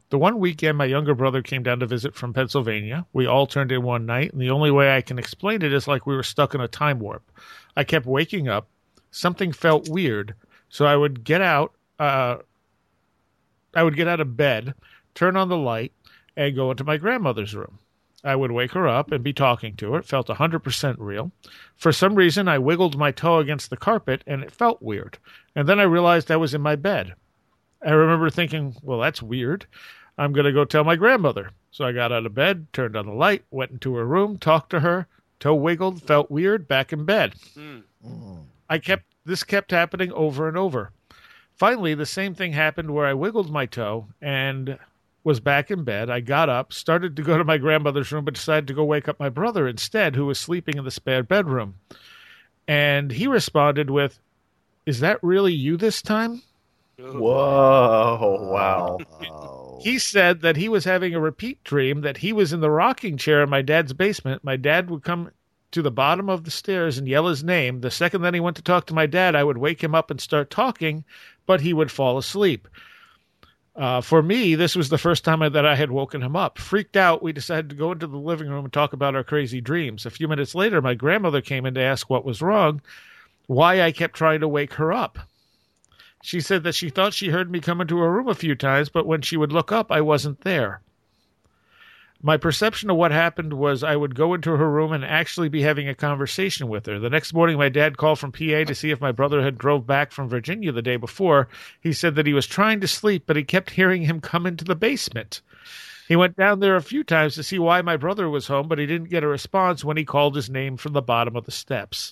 The one weekend my younger brother came down to visit from Pennsylvania. We all turned in one night, and the only way I can explain it is like we were stuck in a time warp. I kept waking up. Something felt weird, so I would get out. Uh, I would get out of bed, turn on the light, and go into my grandmother's room. I would wake her up and be talking to her. It felt one hundred percent real. For some reason, I wiggled my toe against the carpet, and it felt weird. And then I realized I was in my bed. I remember thinking, well, that's weird. I'm going to go tell my grandmother. So I got out of bed, turned on the light, went into her room, talked to her. Toe wiggled, felt weird, back in bed. Mm. Mm. I kept this kept happening over and over. Finally, the same thing happened where I wiggled my toe and was back in bed. I got up, started to go to my grandmother's room, but decided to go wake up my brother instead, who was sleeping in the spare bedroom. And he responded with, "Is that really you this time?" Whoa! Wow. Oh. He said that he was having a repeat dream, that he was in the rocking chair in my dad's basement. My dad would come to the bottom of the stairs and yell his name. The second that he went to talk to my dad, I would wake him up and start talking, but he would fall asleep. Uh, for me, this was the first time that I had woken him up. Freaked out, we decided to go into the living room and talk about our crazy dreams. A few minutes later, my grandmother came in to ask what was wrong, why I kept trying to wake her up. She said that she thought she heard me come into her room a few times, but when she would look up, I wasn't there. My perception of what happened was I would go into her room and actually be having a conversation with her. The next morning, my dad called from P A to see if my brother had drove back from Virginia the day before. He said that he was trying to sleep, but he kept hearing him come into the basement. He went down there a few times to see why my brother was home, but he didn't get a response when he called his name from the bottom of the steps.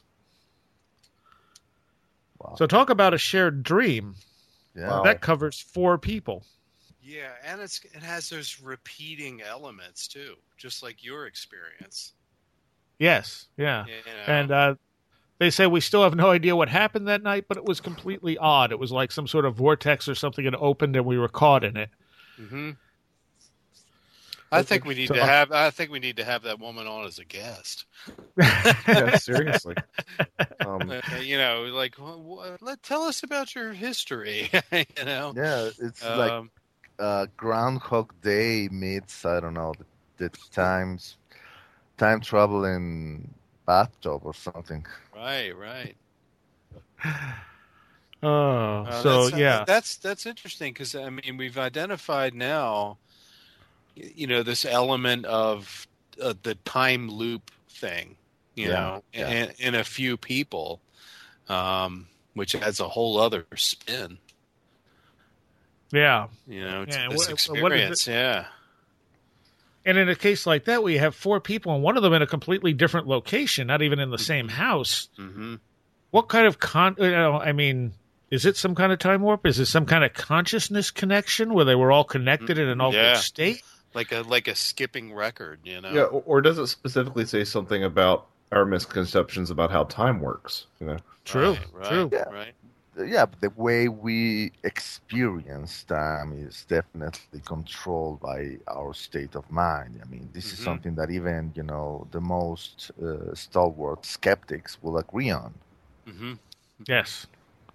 Wow. So talk about a shared dream. Yeah. Wow. That covers four people. Yeah, and it's it has those repeating elements too, just like your experience. Yes, yeah. You know? And uh, they say we still have no idea what happened that night, but it was completely odd. It was like some sort of vortex or something had opened and we were caught in it. Mm-hmm. I think we need So- to have. I think we need to have that woman on as a guest. Yeah, seriously. Um, Uh, you know, like, wh- wh- let tell us about your history. you know, Yeah, it's like um, uh, Groundhog Day meets, I don't know, the, the times, time travel in bathtub or something. right, right. Oh, Uh, so that's, yeah. that's that's interesting because I mean we've identified now, y- you know, this element of uh, the time loop thing, you Yeah, know, yeah. in, in a few people, um, which adds a whole other spin, Yeah. you know, to Yeah, this what- experience. what is Yeah, And in a case like that, we have four people and one of them in a completely different location, not even in the same house. hmm What kind of con? You know, I mean, is it some kind of time warp? Is it some kind of consciousness connection where they were all connected in an altered Yeah. state? like a like a skipping record, you know. yeah, or, or does it specifically say something about our misconceptions about how time works? You know, True, Right, right, true. Yeah. right. Yeah, but the way we experience time is definitely controlled by our state of mind. I mean, this is Mhm. something that even, you know, the most uh, stalwart skeptics will agree on. hmm Yes.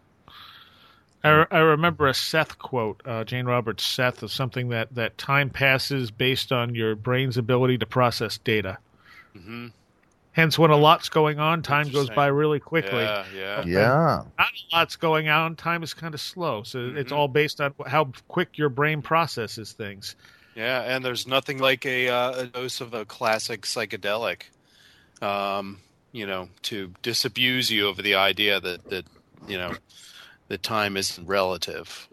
I, re- I remember a Seth quote, uh, Jane Roberts' Seth, of something that, that time passes based on your brain's ability to process data. hmm Hence, when a lot's going on, time goes Interesting. by really quickly. Yeah, yeah. Yeah. Not a lot's going on, time is kind of slow. So it's Mhm. all based on how quick your brain processes things. Yeah, and there's nothing like a, uh, a dose of a classic psychedelic, um, you know, to disabuse you of the idea that, that you know, that time isn't relative.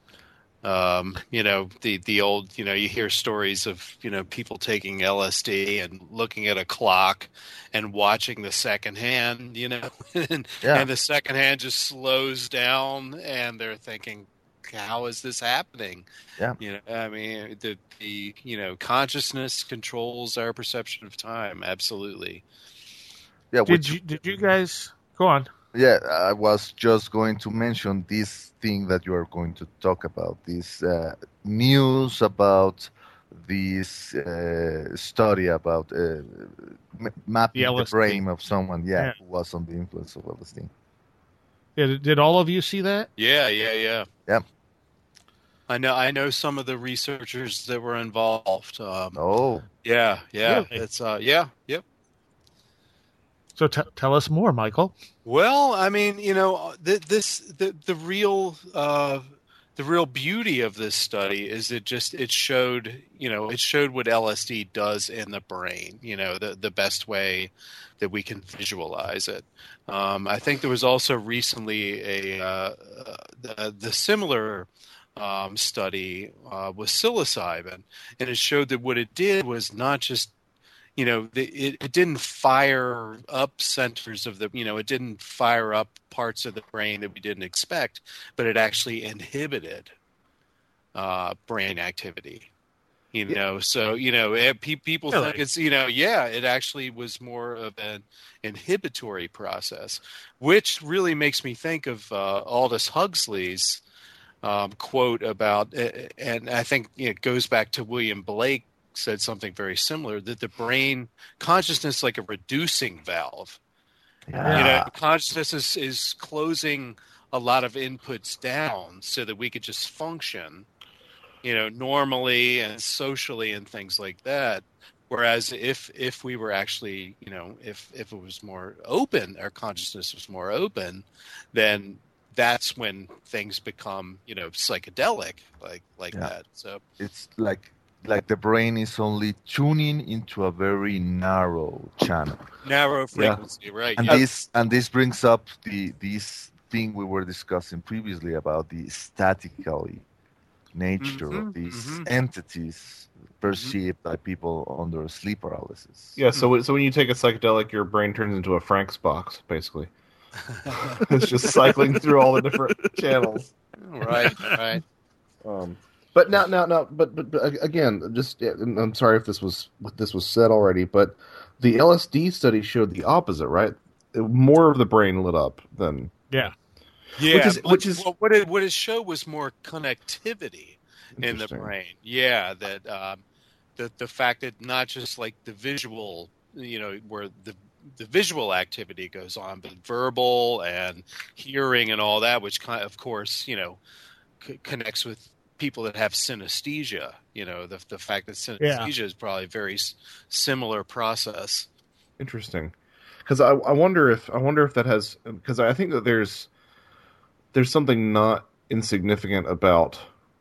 Um, you know, the, the old, you know, you hear stories of, you know, people taking L S D and looking at a clock and watching the second hand, you know, and, Yeah. and the second hand just slows down and they're thinking, how is this happening? Yeah. You know, I mean, the, the, you know, consciousness controls our perception of time. Absolutely. Yeah. Did which- you did you guys go on? Yeah, I was just going to mention this thing that you are going to talk about, this uh, news about this uh, study about uh, m- mapping The the, L S D. brain of someone, yeah, Yeah. who was on the influence of L S D. Did, did all of you see that? Yeah, yeah, yeah. I know I know some of the researchers that were involved. Um, Oh, yeah, yeah, Really? it's uh, yeah, yep. So t- tell us more, Michael. Well, I mean, you know, the, this the the real uh, the real beauty of this study is it just it showed you know it showed what L S D does in the brain. You know, the the best way that we can visualize it. Um, I think there was also recently a uh, uh, the, the similar um, study uh, with psilocybin, and it showed that what it did was not just you know, the, it, it didn't fire up centers of the, you know, it didn't fire up parts of the brain that we didn't expect, but it actually inhibited uh, brain activity. You know, so, you know, it, pe- people Really? think it's, you know, yeah, it actually was more of an inhibitory process, which really makes me think of uh, Aldous Huxley's um, quote about, and I think it goes back to William Blake said something very similar, that the brain consciousness like a reducing valve. yeah. You know, consciousness is, is closing a lot of inputs down so that we could just function, you know, normally and socially and things like that. Whereas if if we were actually, you know, if if it was more open, our consciousness was more open, then that's when things become, you know, psychedelic like like Yeah. that. So It's like like the brain is only tuning into a very narrow channel. narrow frequency, right? And Yeah. this and this brings up the this thing we were discussing previously about the statically nature Mhm, of these mhm. entities perceived by people under sleep paralysis. Yeah, so so when you take a psychedelic, your brain turns into a Frank's box, basically. It's just cycling through all the different channels. Right, right. Um, but now, now, now, but, but, but again, just and I'm sorry if this was if this was said already, but the L S D study showed the opposite, right? More of the brain lit up than Yeah. Yeah, Which is- but- which is- well, what it what it showed was more connectivity in the Interesting. brain. Yeah, that um, the the fact that not just like the visual, you know, where the the visual activity goes on, but verbal and hearing and all that, which kind of, of course, you know, c- connects with people that have synesthesia. You know, the the fact that synesthesia is probably a very s- similar process. Interesting, because I, I wonder if I wonder if that has because I think that there's there's something not insignificant about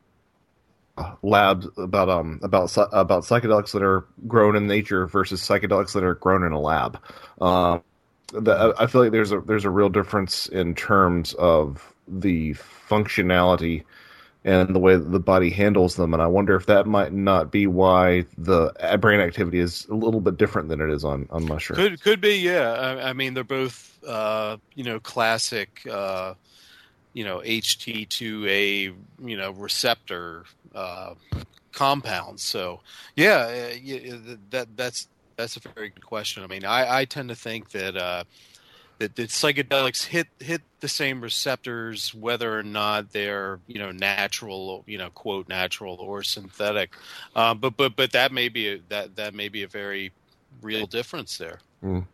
uh, labs about um about psy- about psychedelics that are grown in nature versus psychedelics that are grown in a lab. Um, the, I I feel like there's a there's a real difference in terms of the functionality and the way that the body handles them, and I wonder if that might not be why the brain activity is a little bit different than it is on, on mushrooms. Could could be, yeah. I, I mean, they're both, uh, you know, classic, uh, you know, H T two A, you know, receptor uh, compounds. So, yeah, uh, yeah, that that's that's a very good question. I mean, I, I tend to think that uh, that, that psychedelics hit hit the same receptors, whether or not they're, you know, natural, you know, quote natural or synthetic. Uh, but but but that may be a, that that may be a very real difference there. Mm.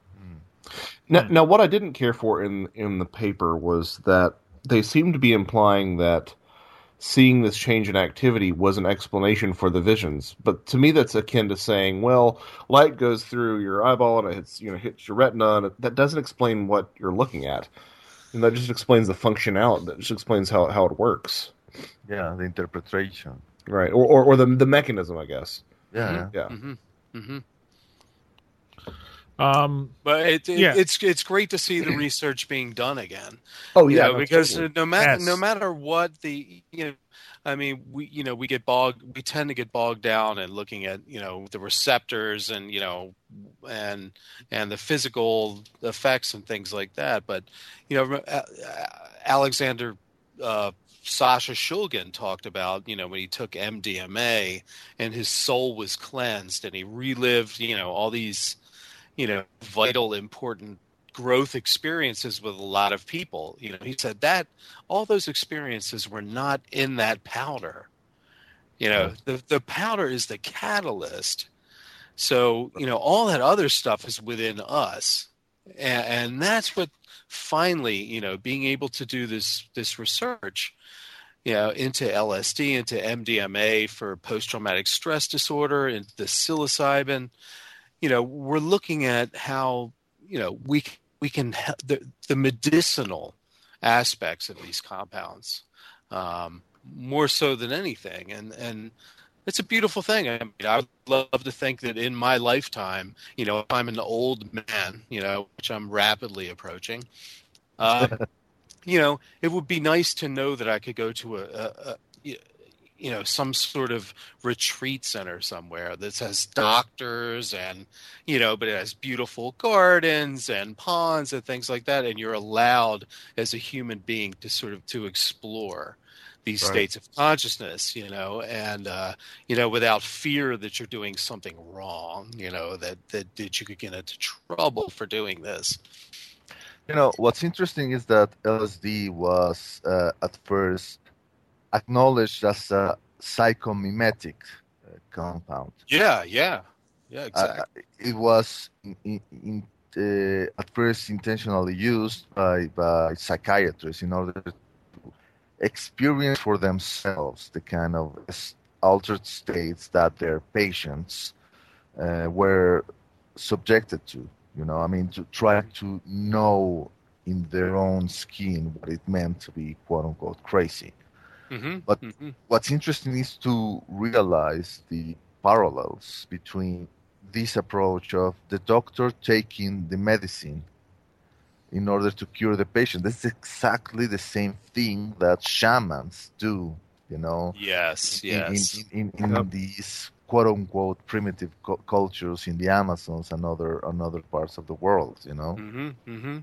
Now, now, what I didn't care for in in the paper was that they seemed to be implying that seeing this change in activity was an explanation for the visions. But to me, that's akin to saying, well, light goes through your eyeball and it hits, you know, hits your retina, and it, that doesn't explain what you're looking at. And that just explains the functionality. That just explains how, how it works. Yeah, the interpretation. Right. Or, or, or the the mechanism, I guess. Yeah, Yeah. Mm-hmm. Mm-hmm. Um, But it, it, Yeah. it's it's great to see the research being done again. Oh, You yeah. know, no, because totally. no matter Yes. no matter what the you know, I mean, we you know we get bogged we tend to get bogged down in looking at you know the receptors and you know and and the physical effects and things like that. But you know, uh, Alexander uh, Sasha Shulgin talked about you know when he took M D M A and his soul was cleansed and he relived you know all these you know vital important growth experiences with a lot of people. You know, he said that all those experiences were not in that powder. You know, the the powder is the catalyst. So, you know, all that other stuff is within us. And, and that's what finally, you know, being able to do this this research, you know, into L S D, into M D M A for post-traumatic stress disorder, into the psilocybin. You know, we're looking at how, you know, we we can the, the medicinal aspects of these compounds um, more so than anything, and and it's a beautiful thing. I mean, I would love to think that in my lifetime, you know, if I'm an old man, you know, which I'm rapidly approaching, um, you know, it would be nice to know that I could go to a, a, a you know, some sort of retreat center somewhere that has doctors and, you know, but it has beautiful gardens and ponds and things like that. And you're allowed as a human being to sort of to explore these Right. states of consciousness, you know, and, uh, you know, without fear that you're doing something wrong, you know, that, that, that you could get into trouble for doing this. You know, what's interesting is that L S D was uh, at first acknowledged as a psychomimetic uh, compound. Yeah, yeah, yeah, exactly. Uh, it was in, in, in, uh, at first intentionally used by, by psychiatrists in order to experience for themselves the kind of altered states that their patients uh, were subjected to. You know, I mean, to try to know in their own skin what it meant to be quote unquote crazy. Mm-hmm. But mm-hmm. what's interesting is to realize the parallels between this approach of the doctor taking the medicine in order to cure the patient. This is exactly the same thing that shamans do, you know. Yes, in, yes. In, in, in, in yep. these quote-unquote primitive cu- cultures in the Amazons and other, and other parts of the world, you know. Mm-hmm, mm-hmm.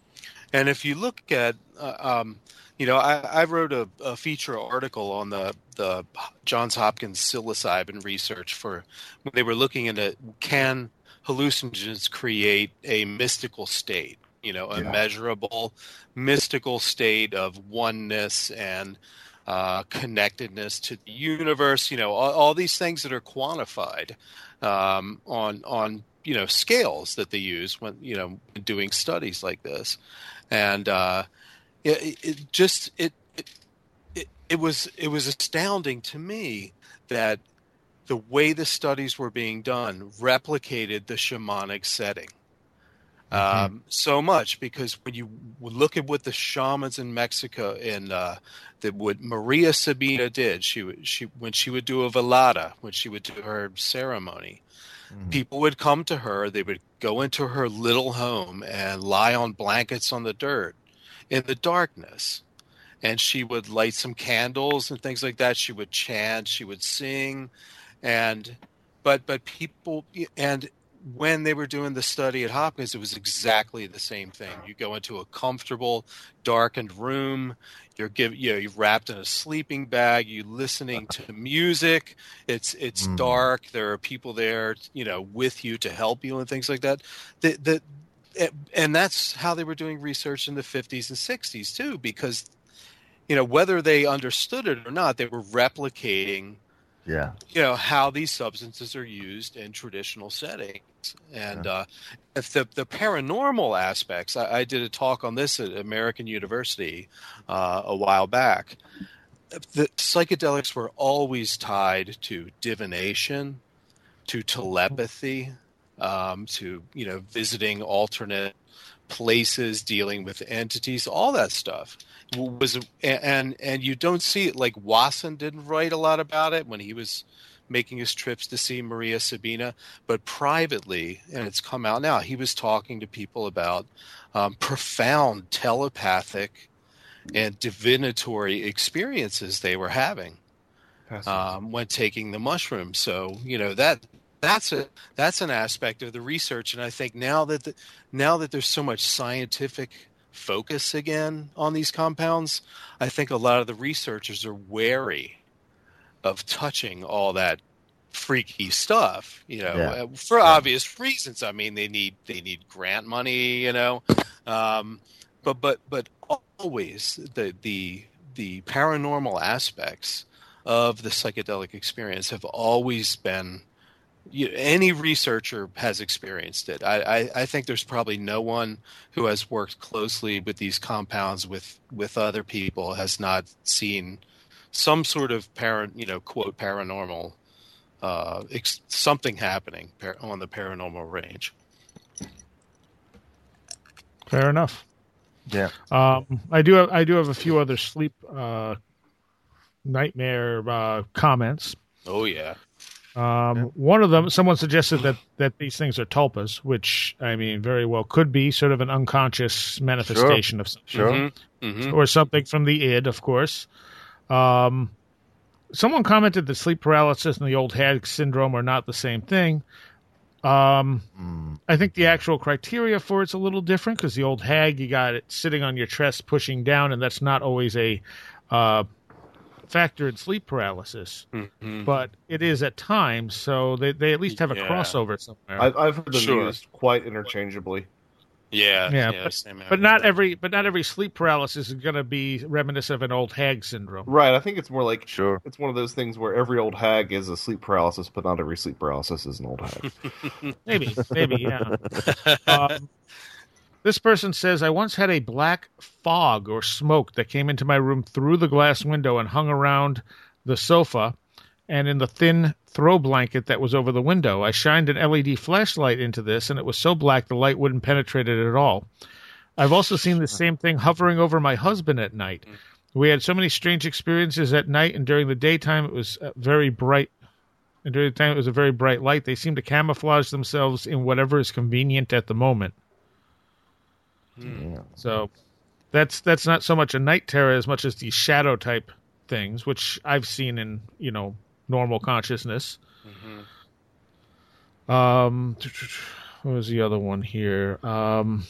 And if you look at, uh, um, you know, I, I wrote a, a feature article on the, the Johns Hopkins psilocybin research for when they were looking into can hallucinogens create a mystical state, you know, a Yeah. measurable mystical state of oneness and uh, connectedness to the universe, you know, all, all these things that are quantified um, on on you know scales that they use when you know doing studies like this, and uh, it, it just it, it it it was it was astounding to me that the way the studies were being done replicated the shamanic setting. Mm-hmm. Um, so much because when you look at what the shamans in Mexico and uh, that what Maria Sabina did, she would she when she would do a velada, when she would do her ceremony, Mm-hmm. people would come to her. They would go into her little home and lie on blankets on the dirt in the darkness, and she would light some candles and things like that. She would chant, she would sing, and but but people and. When they were doing the study at Hopkins, it was exactly the same thing. You go into a comfortable, darkened room. You're give, you know, you're wrapped in a sleeping bag. You're listening to music. It's it's Mm. dark. There are people there, you know, with you to help you and things like that. The, the, and that's how they were doing research in the fifties and sixties too, because, you know, whether they understood it or not, they were replicating. Yeah. You know, how these substances are used in traditional settings. And Yeah. uh, if the, the paranormal aspects, I, I did a talk on this at American University uh, a while back. The psychedelics were always tied to divination, to telepathy, um, to, you know, visiting alternate places, dealing with entities, all that stuff was, and and you don't see it like Wasson didn't write a lot about it when he was making his trips to see Maria Sabina, but privately, and it's come out now, he was talking to people about um, profound telepathic and divinatory experiences they were having um, when taking the mushroom. So, you know, that that's a that's an aspect of the research, and I think now that the, now that there's so much scientific focus again on these compounds, I think a lot of the researchers are wary of touching all that freaky stuff, you know, Yeah. for Yeah. obvious reasons. I mean, they need they need grant money, you know, um, but but but always the the the paranormal aspects of the psychedelic experience have always been. You, any researcher has experienced it. I, I, I think there's probably no one who has worked closely with these compounds with, with other people has not seen some sort of parent, you know, quote paranormal, uh, ex- something happening par- on the paranormal range. Fair enough. Yeah. Um, I do have I do have a few other sleep uh, nightmare uh, comments. Oh yeah. Um, Yeah. One of them, someone suggested that, that these things are tulpas, which I mean, very well could be sort of an unconscious manifestation of something, Sure. Mm-hmm. Mm-hmm. or something from the id, of course. Um, someone commented that sleep paralysis and the old hag syndrome are not the same thing. Um, Mm. I think the actual criteria for it's a little different because the old hag, you got it sitting on your chest, pushing down, and that's not always a uh, factor in sleep paralysis. Mm-hmm. But it is at times, so they, they at least have a Yeah. crossover somewhere. I've, I've heard them Sure. used quite interchangeably. Yeah. Yeah, Yeah. but- same here. but not every but not every sleep paralysis is going to be reminiscent of an old hag syndrome. Right. I think it's more like Sure. it's one of those things where every old hag is a sleep paralysis, but not every sleep paralysis is an old hag. Maybe, maybe, yeah. Um, this person says, I once had a black fog or smoke that came into my room through the glass window and hung around the sofa and in the thin throw blanket that was over the window. I shined an L E D flashlight into this, and it was so black the light wouldn't penetrate it at all. I've also seen the same thing hovering over my husband at night. We had so many strange experiences at night, and during the daytime it was uh, very bright. And during the time it was a very bright light. They seem to camouflage themselves in whatever is convenient at the moment. Yeah. So that's that's not so much a night terror as much as these shadow type things, which I've seen in, you know, normal consciousness. Mm-hmm. Um, what was the other one here? Um,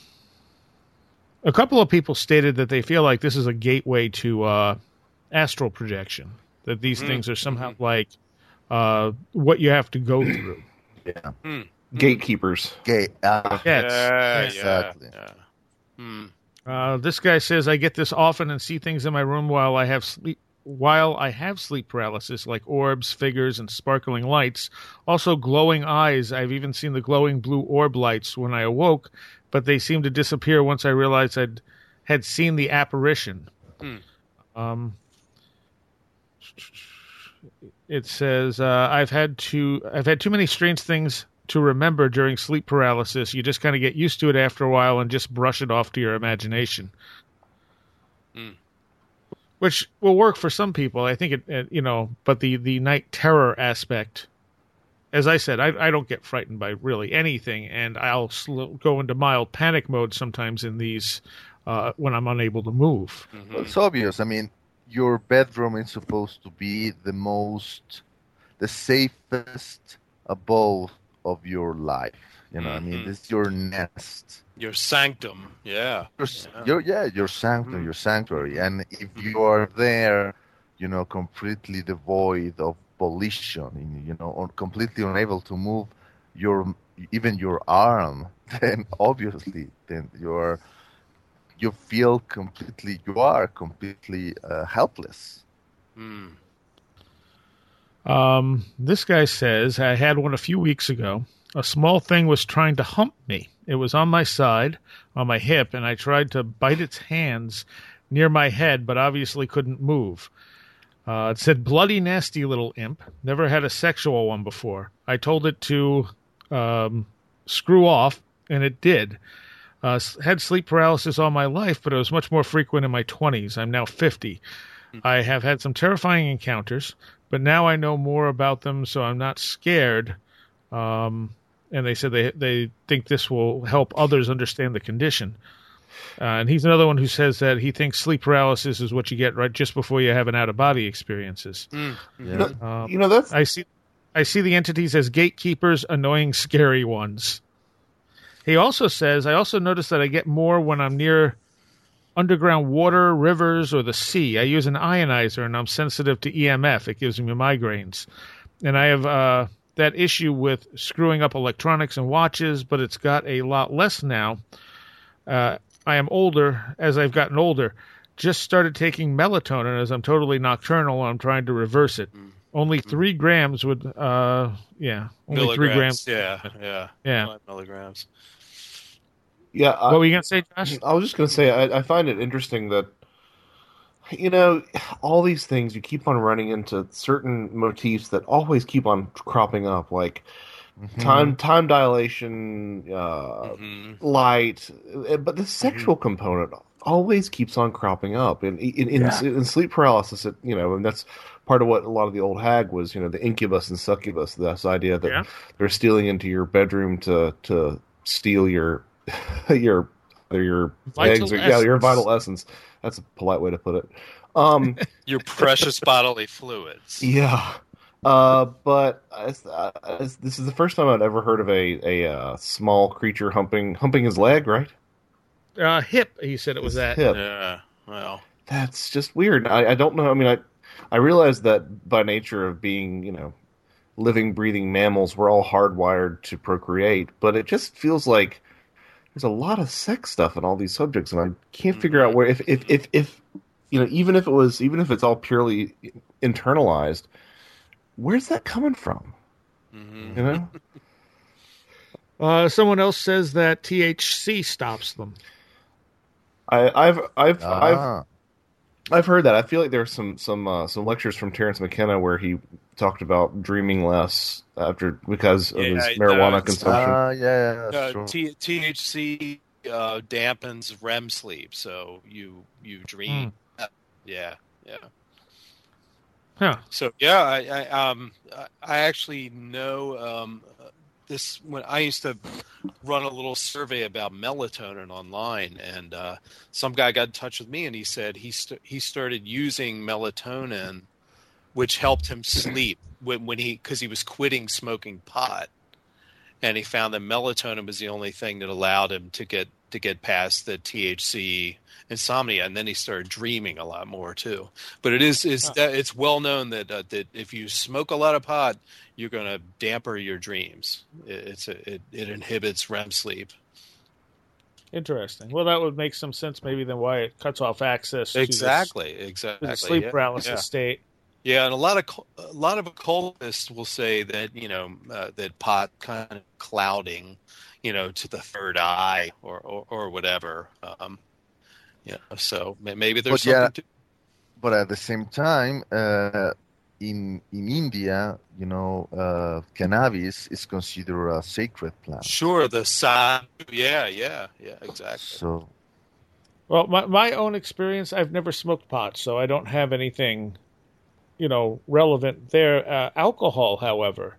a couple of people stated that they feel like this is a gateway to uh, astral projection. That these Mm. things are somehow like uh, what you have to go through. Yeah. Mm. Gatekeepers. Okay. Uh, Yes. Yeah, Exactly. Yeah. yeah. Hmm. Uh, this guy says, I get this often and see things in my room while I have sleep while I have sleep paralysis, like orbs, figures, and sparkling lights. Also glowing eyes. I've even seen the glowing blue orb lights when I awoke, but they seemed to disappear once I realized I'd had seen the apparition. Hmm. Um, it says, uh, I've had to I've had too many strange things to remember during sleep paralysis. You just kind of get used to it after a while and just brush it off to your imagination. Mm. Which will work for some people. I think it, it, you know, but the, the night terror aspect, as I said, I, I don't get frightened by really anything, and I'll sl- go into mild panic mode sometimes in these uh, when I'm unable to move. Mhm. Well, it's obvious. I mean, your bedroom is supposed to be the most, the safest abode of your life. You know, I mean, Mhm. this is your nest. Your sanctum. Yeah. Your, Yeah. your yeah, your sanctum, Mm. your sanctuary. And if you are there, you know, completely devoid of volition, you know, or completely unable to move your even your arm, then obviously, then you're you feel completely, you are completely uh, helpless. Hmm. Um, this guy says, I had one a few weeks ago. A small thing was trying to hump me. It was on my side, on my hip, and I tried to bite its hands near my head, but obviously couldn't move. Uh, it said, bloody nasty little imp. Never had a sexual one before. I told it to um, screw off, and it did. Uh, had sleep paralysis all my life, but it was much more frequent in my twenties. I'm now fifty. I have had some terrifying encounters, but now I know more about them, so I'm not scared. Um, and they said they they think this will help others understand the condition. Uh, and he's another one who says that he thinks sleep paralysis is what you get right just before you have an out-of-body experiences. Mm. Yeah. No, Um, you know, that's I see I see the entities as gatekeepers, annoying, scary ones. He also says, I also notice that I get more when I'm near underground water, rivers, or the sea. I use an ionizer, and I'm sensitive to E M F. It gives me migraines. And I have uh, that issue with screwing up electronics and watches, but it's got a lot less now. Uh, I am older. As I've gotten older, just started taking melatonin as I'm totally nocturnal, and I'm trying to reverse it. Only three grams would, uh, yeah, only three grams. Yeah. Yeah. Yeah. Five milligrams. yeah. I, What were you going to say, Josh? I was just going to say, I, I find it interesting that You know, all these things, you keep on running into certain motifs that always keep on cropping up, like Mhm. time time dilation, uh, Mhm. light, uh, but the sexual component always keeps on cropping up. And in, in, Yeah. in sleep paralysis, it, you know, and that's part of what a lot of the old hag was, you know, the incubus and succubus, this idea that Yeah. they're stealing into your bedroom to to steal your your your Vital eggs or yeah, your essence. vital essence. That's a polite way to put it. Um, Your precious bodily fluids. yeah. Uh, but as, as, this is the first time I'd ever heard of a a uh, small creature humping humping his leg, right? Uh, hip, he said it was His that. hip. Yeah. Well. That's just weird. I, I don't know. I mean, I I realize that by nature of being, you know, living, breathing mammals, we're all hardwired to procreate, but it just feels like there's a lot of sex stuff in all these subjects, and I can't figure out where if if if, if you know, even if it was, even if it's all purely internalized, where's that coming from? Mhm. You know? Uh, someone else says that T H C stops them. I, I've I've I've Ah. I've heard that. I feel like there's some some uh, some lectures from Terrence McKenna where he talked about dreaming less after because of Yeah, his I- marijuana uh, consumption. Ah, yeah, that's Uh, true. T- THC uh, dampens R E M sleep, so you you dream. Yeah, yeah. Huh. So yeah, I, I um I- I actually know um this when I used to run a little survey about melatonin online, and uh, some guy got in touch with me and he said he st- he started using melatonin, which helped him sleep when when he because he was quitting smoking pot, and he found that melatonin was the only thing that allowed him to get to get past the T H C insomnia, and then he started dreaming a lot more too. But it is is Huh. it's well known that uh, that if you smoke a lot of pot, you're going to damper your dreams. It, it's a, it it inhibits R E M sleep. Interesting. Well, that would make some sense maybe then why it cuts off access to the, Exactly, to exactly. the sleep yeah. paralysis Yeah. state. Yeah, and a lot of a lot of occultists will say that you know uh, that pot kind of clouding, you know, to the third eye or or, or whatever. Um, yeah, so may- maybe there's But yeah, something to. but at the same time, uh, in in India, you know, uh, cannabis is considered a sacred plant. Sure, the side. Yeah, yeah, yeah, exactly. So Well, my my own experience, I've never smoked pot, so I don't have anything, you know, relevant there. Uh, alcohol, however,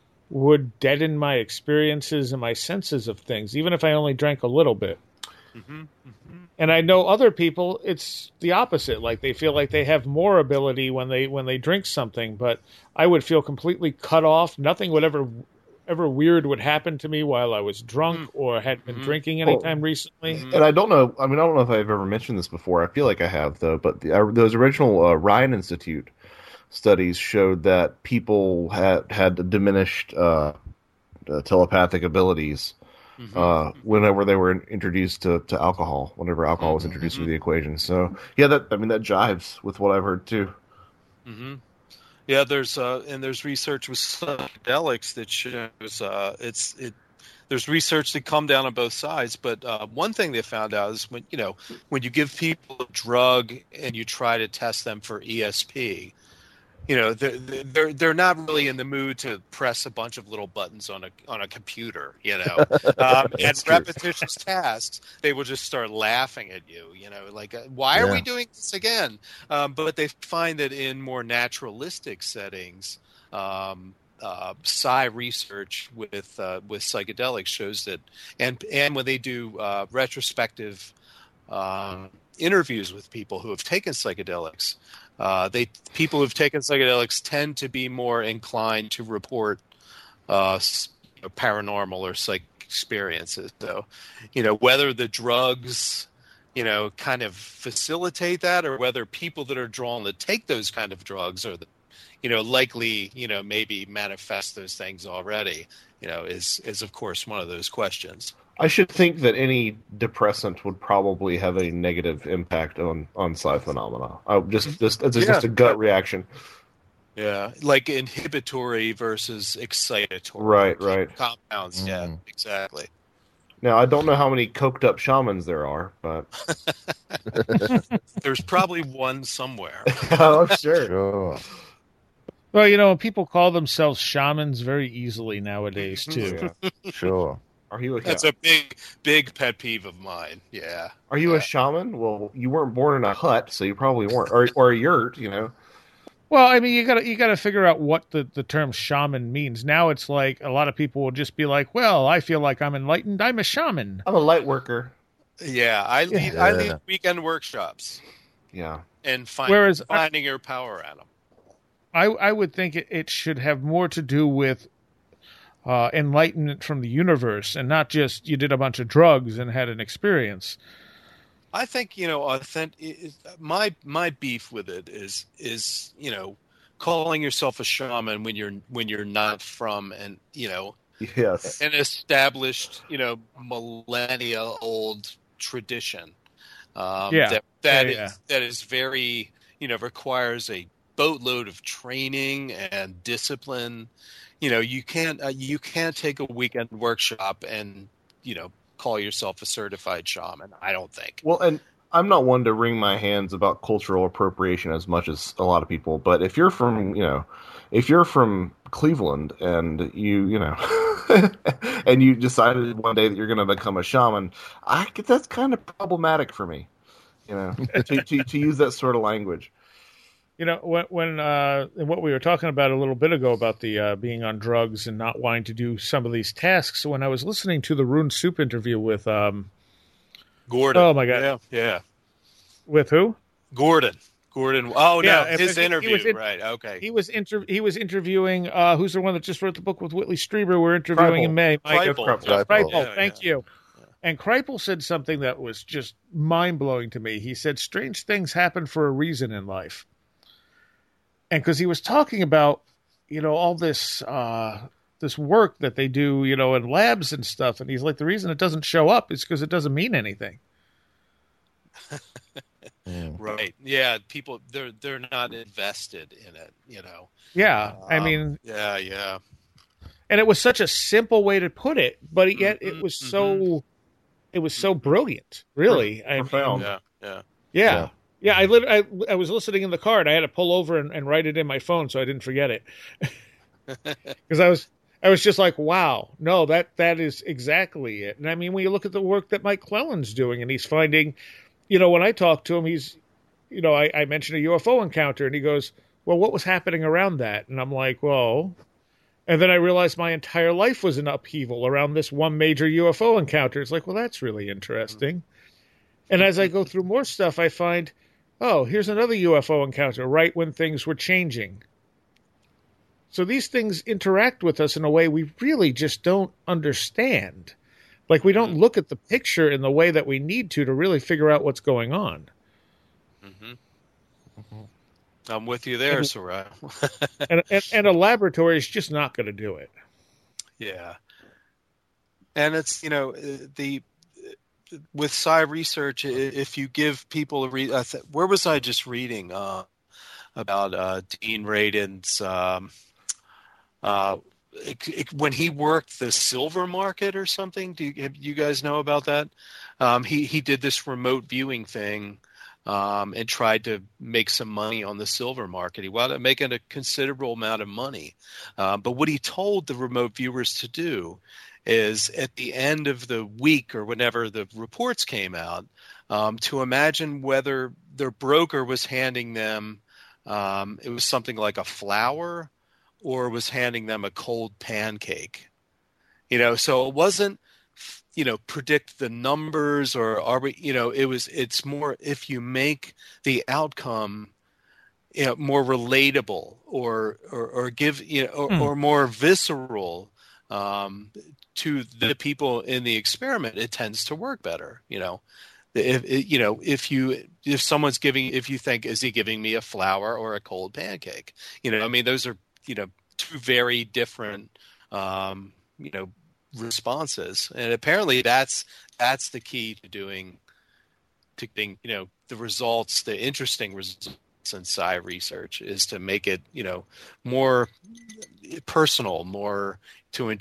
would deaden my experiences and my senses of things, even if I only drank a little bit. hmm hmm And I know other people, it's the opposite. Like they feel like they have more ability when they when they drink something, but I would feel completely cut off. Nothing would ever ever weird would happen to me while I was drunk Mhm. or had been Mhm. drinking Well, anytime recently. Mhm. And I don't know. I mean, I don't know if I've ever mentioned this before. I feel like I have, though. But the, uh, those original uh, Ryan Institute studies showed that people had had diminished uh, uh, telepathic abilities Mhm. uh, whenever they were introduced to, to alcohol. Whenever alcohol was introduced Mhm. into the equation. So yeah, that I mean that jives with what I've heard too. hmm Yeah, there's uh, and there's research with psychedelics that shows uh, it's it. There's research that come down on both sides, but uh, one thing they found out is when you know when you give people a drug and you try to test them for E S P, you know they're they're they're not really in the mood to press a bunch of little buttons on a on a computer, you know. Um, and That's true. repetitious tasks, they will just start laughing at you, you know, like uh, why are Yeah. we doing this again? Um, but they find that in more naturalistic settings, um, uh, psi research with uh, with psychedelics shows that, and and when they do uh, retrospective um, interviews with people who have taken psychedelics. Uh, they people who've taken psychedelics tend to be more inclined to report uh, s- you know, paranormal or psychic experiences. So, you know, whether the drugs, you know, kind of facilitate that, or whether people that are drawn to take those kind of drugs are, the, you know, likely, you know, maybe manifest those things already. You know, is is of course one of those questions. I should think that any depressant would probably have a negative impact on on psi phenomena. I just just it's just a gut reaction. Yeah, like inhibitory versus excitatory Right, right. compounds. Yeah, Mm. exactly. Now, I don't know how many coked up shamans there are, but There's probably one somewhere. oh, sure. Sure. Well, you know, people call themselves shamans very easily nowadays too. Yeah. Sure. Are you a That's a big, big pet peeve of mine. Yeah. Are you Yeah. a shaman? Well, you weren't born in a hut, so you probably weren't, or or a yurt, you know. Well, I mean, you gotta you gotta figure out what the, the term shaman means. Now it's like a lot of people will just be like, "Well, I feel like I'm enlightened. I'm a shaman." I'm a light worker. Yeah, I lead Yeah. I lead weekend workshops Yeah. and find, Whereas I- finding your power at them. I I would think it, it should have more to do with uh, enlightenment from the universe, and not just you did a bunch of drugs and had an experience. I think you know, authentic. My my beef with it is is you know, calling yourself a shaman when you're when you're not from and you know Yes. an established you know millennia old tradition. Um, Yeah. that that Yeah, is yeah. that is very you know requires a boatload of training and discipline. You know, you can't uh, you can't take a weekend workshop and you know call yourself a certified shaman. I don't think. Well, and I'm not one to wring my hands about cultural appropriation as much as a lot of people, but if you're from, you know, if you're from Cleveland and you, you know, and you decided one day that you're going to become a shaman, I that's kind of problematic for me, you know, to, to to use that sort of language. You know, when, when uh, what we were talking about a little bit ago about the uh, being on drugs and not wanting to do some of these tasks. When I was listening to the Rune Soup interview with, um, Gordon. Oh, my God. Yeah, yeah. with who? Gordon. Gordon. Oh Yeah, no, if- his if he- he interview. was in- right. Okay. He was inter- he was interviewing uh, who's the one that just wrote the book with Whitley Strieber. We're interviewing Kripal. in May. Mike, Kripal. Kripal. Yeah. Kripal, Yeah, thank yeah. you. And Kripal said something that was just mind blowing to me. He said, "Strange things happen for a reason in life." And because he was talking about, you know, all this uh, this work that they do, you know, in labs and stuff, and he's like, the reason it doesn't show up is because it doesn't mean anything. Mm. Right. Yeah. People they're they're not invested in it. You know. Yeah, I Um, mean, Yeah. Yeah. and it was such a simple way to put it, but yet it Mhm, was so it was so brilliant. Really, I mean, Profound. Yeah. Yeah. Yeah. Yeah. Yeah, I, lit- I I was listening in the car and I had to pull over and, and write it in my phone so I didn't forget it. Because I was I was just like, wow, no, that that is exactly it. And I mean, when you look at the work that Mike Clelland's doing, and he's finding, you know, when I talk to him, he's, you know, I, I mentioned a U F O encounter, and he goes, well, what was happening around that? And I'm like, well, and then I realized my entire life was an upheaval around this one major U F O encounter. It's like, well, that's really interesting. And as I go through more stuff, I find, oh, here's another U F O encounter right when things were changing. So these things interact with us in a way we really just don't understand. Like we don't look at the picture in the way that we need to to really figure out what's going on. hmm I'm with you there, Sarai. And, and, and a laboratory is just not going to do it. Yeah. And it's, you know, the with psi research, i- if you give people a read, th- where was I just reading uh, about uh, Dean Radin's um, uh, it, it, when he worked the silver market or something? Do you, have you guys know about that? Um, he he did this remote viewing thing. Um, and tried to make some money on the silver market. He wound up making a considerable amount of money. Uh, but what he told the remote viewers to do is at the end of the week or whenever the reports came out, um, to imagine whether their broker was handing them, um, it was something like a flower or was handing them a cold pancake. You know, so it wasn't, you know, predict the numbers or are we, you know, it was, it's more if you make the outcome, you know, more relatable or, or, or give, you know, or, Hmm. or more visceral um, to the people in the experiment, it tends to work better. You know, if, you know, if you, if someone's giving, if you think, is he giving me a flower or a cold pancake? You know, I mean, those are, you know, two very different, um, you know, responses, and apparently that's that's the key to doing to getting you know the results, the interesting results in psi research is to make it you know more personal, more to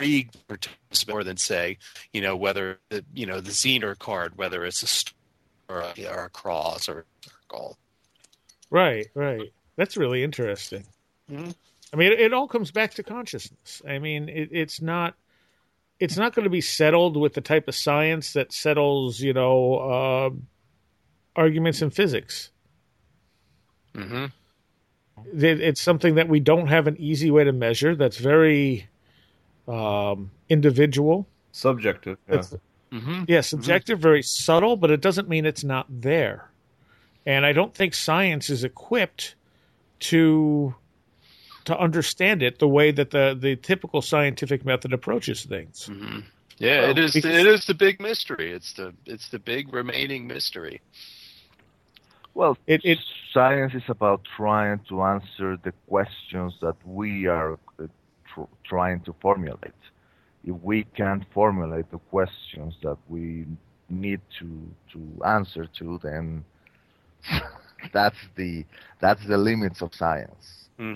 intrigued more than say, you know, whether the, you know, the Xener card, whether it's a star or a, or a cross or a circle. Right, right. That's really interesting. Mm-hmm. I mean, it, it all comes back to consciousness. I mean, it, it's not it's not going to be settled with the type of science that settles, you know, uh, arguments in physics. Mm-hmm. It, it's something that we don't have an easy way to measure. That's very um, individual. Subjective. Yeah. It's, Mm-hmm. yeah, subjective, mm-hmm. very subtle, but it doesn't mean it's not there. And I don't think science is equipped to to understand it the way that the, the typical scientific method approaches things. Mm-hmm. Yeah, well, it is. Because, it is the big mystery. It's the it's the big remaining mystery. Well, it, it science is about trying to answer the questions that we are uh, tr- trying to formulate. If we can't formulate the questions that we need to to answer to, then that's the that's the limits of science.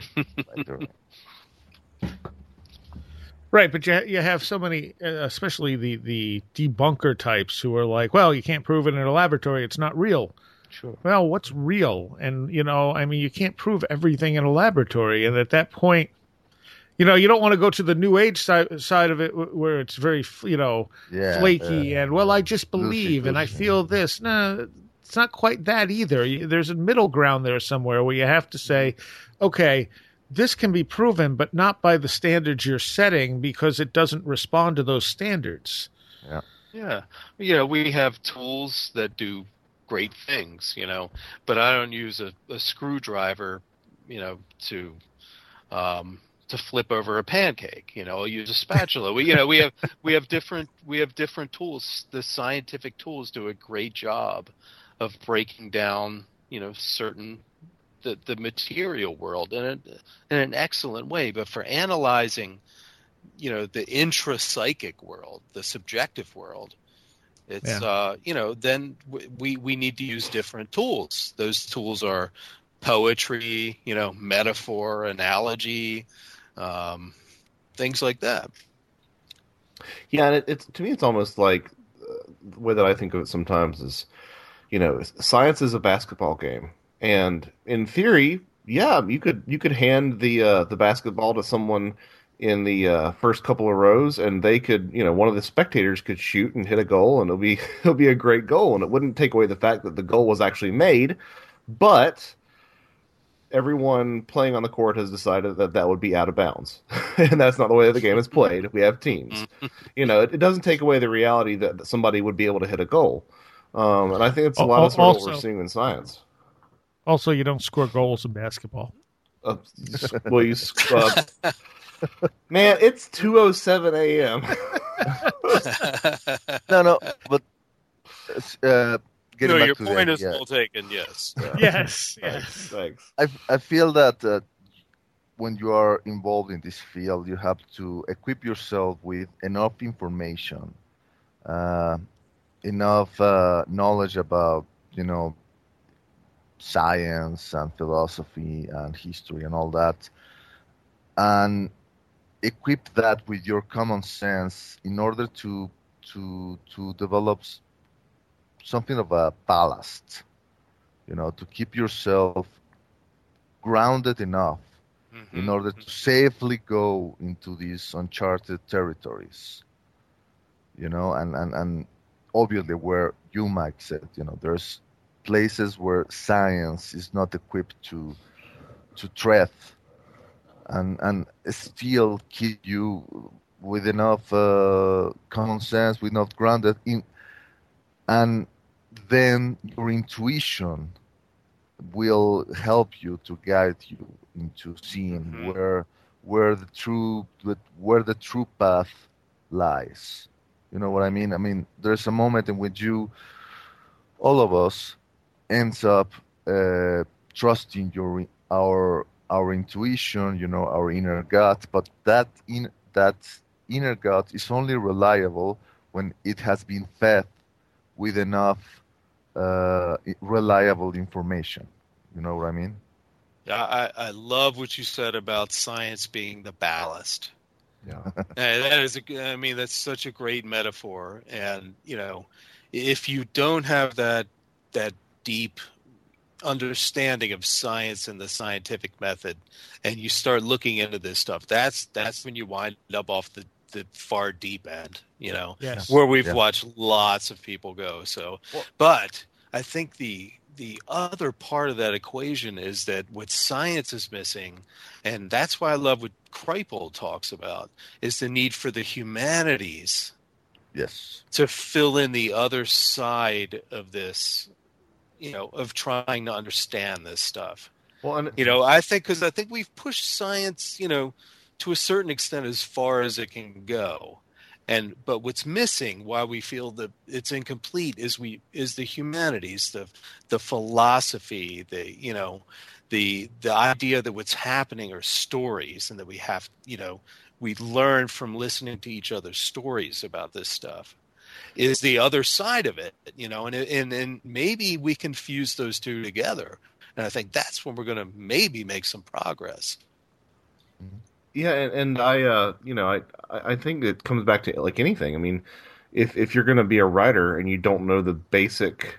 Right, but you you have so many, uh, especially the the debunker types who are like, well, you can't prove it in a laboratory; it's not real. Sure. Well, what's real? And you know, I mean, you can't prove everything in a laboratory, and at that point, you know, you don't want to go to the New Age side, side of it where it's very, you know, yeah, flaky yeah. and, well, I just believe Lucy, and I Lucy. feel this. No, it's not quite that either. There's a middle ground there somewhere where you have to say, okay, this can be proven, but not by the standards you're setting because it doesn't respond to those standards. Yeah. Yeah. You know, we have tools that do great things, you know, but I don't use a, a screwdriver, you know, to um, to flip over a pancake. You know, I'll use a spatula. we, you know, we have we have different we have different tools. The scientific tools do a great job of breaking down, you know, certain the, the material world in, a, in an excellent way. But for analyzing, you know, the intrapsychic world, the subjective world, it's Yeah. uh, you know, then we we need to use different tools. Those tools are poetry, you know, metaphor, analogy, um, things like that. Yeah, and it, it's to me, it's almost like uh, the way that I think of it sometimes is, you know, science is a basketball game, and in theory, yeah, you could you could hand the uh, the basketball to someone in the uh, first couple of rows, and they could, you know, one of the spectators could shoot and hit a goal, and it'll be it'll be a great goal, and it wouldn't take away the fact that the goal was actually made, but everyone playing on the court has decided that that would be out of bounds, and that's not the way that the game is played. We have teams, you know. It, it doesn't take away the reality that, that somebody would be able to hit a goal, um, and I think it's a lot of sort of Also- what we're seeing in science. Also, you don't score goals in basketball. Uh, well, you, uh, man, it's two oh seven a.m. No, no, but uh, getting No, back your to point the, is yeah, well taken. Yes. Yes, Thanks. yes. Thanks. I I feel that uh, when you are involved in this field, you have to equip yourself with enough information, uh, enough uh, knowledge about, you know, science and philosophy and history and all that, and equip that with your common sense in order to to to develop s- something of a ballast, you know, to keep yourself grounded enough Mm-hmm. in order to safely go into these uncharted territories, you know, and, and, and obviously where you, Mike, said, you know, there's places where science is not equipped to to tread and and still keep you with enough uh, common sense, with enough grounded in, and then your intuition will help you to guide you into seeing Mhm. where where the true where the true path lies. You know what I mean? I mean, there's a moment in which you, all of us, ends up uh, trusting your our our intuition, you know, our inner gut. But that in that inner gut is only reliable when it has been fed with enough uh, reliable information. You know what I mean? I, I love what you said about science being the ballast. Yeah. And that is, a, I mean, that's such a great metaphor. And you know, if you don't have that that deep understanding of science and the scientific method, and you start looking into this stuff, that's that's when you wind up off the, the far deep end. You know, Yes. where we've Yeah. watched lots of people go. So, Well- but I think the the other part of that equation is that what science is missing, and that's why I love what Kripal talks about, is the need for the humanities Yes. to fill in the other side of this, you know, of trying to understand this stuff. Well, and You know, I think because I think we've pushed science, you know, to a certain extent as far as it can go. And but what's missing, why we feel that it's incomplete, is we is the humanities, the the philosophy, the you know, the the idea that what's happening are stories, and that we have, you know, we learn from listening to each other's stories about this stuff. Is the other side of it, you know, and and and maybe we can fuse those two together, and I think that's when we're going to maybe make some progress. Yeah, and, and I, uh, you know, I, I think it comes back to like anything. I mean, if if you're going to be a writer and you don't know the basic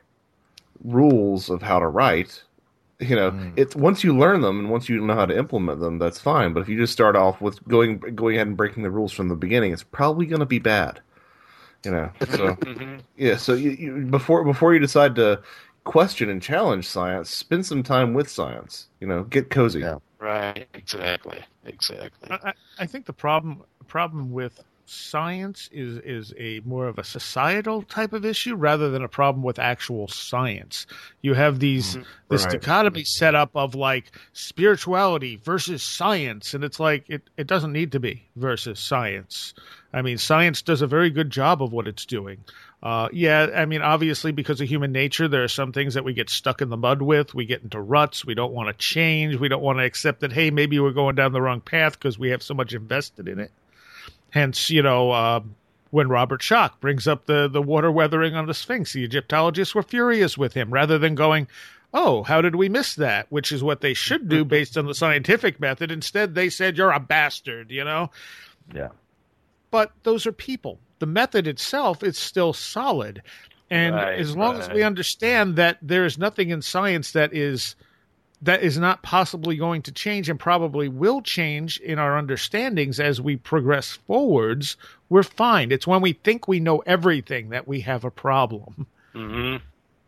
rules of how to write, you know, Mm. it's once you learn them and once you know how to implement them, that's fine. But if you just start off with going going ahead and breaking the rules from the beginning, it's probably going to be bad. You know, so Mhm. yeah. So you, you, before before you decide to question and challenge science, spend some time with science. You know, get cozy. Yeah. Right, exactly, exactly. I, I think the problem problem with science is is a more of a societal type of issue rather than a problem with actual science. You have these this Right. dichotomy set up of like spirituality versus science, and it's like it, it doesn't need to be versus science. I mean, science does a very good job of what it's doing. Uh, yeah, I mean, obviously, because of human nature, there are some things that we get stuck in the mud with. We get into ruts. We don't want to change. We don't want to accept that, hey, maybe we're going down the wrong path because we have so much invested in it. Hence, you know, uh, when Robert Schoch brings up the, the water weathering on the Sphinx, the Egyptologists were furious with him rather than going, oh, how did we miss that? Which is what they should do based on the scientific method. Instead, they said, you're a bastard, you know? Yeah. But those are people. The method itself is still solid. And Right, as long as we right. understand that there is nothing in science that is that is not possibly going to change and probably will change in our understandings as we progress forwards, we're fine. It's when we think we know everything that we have a problem. Hmm.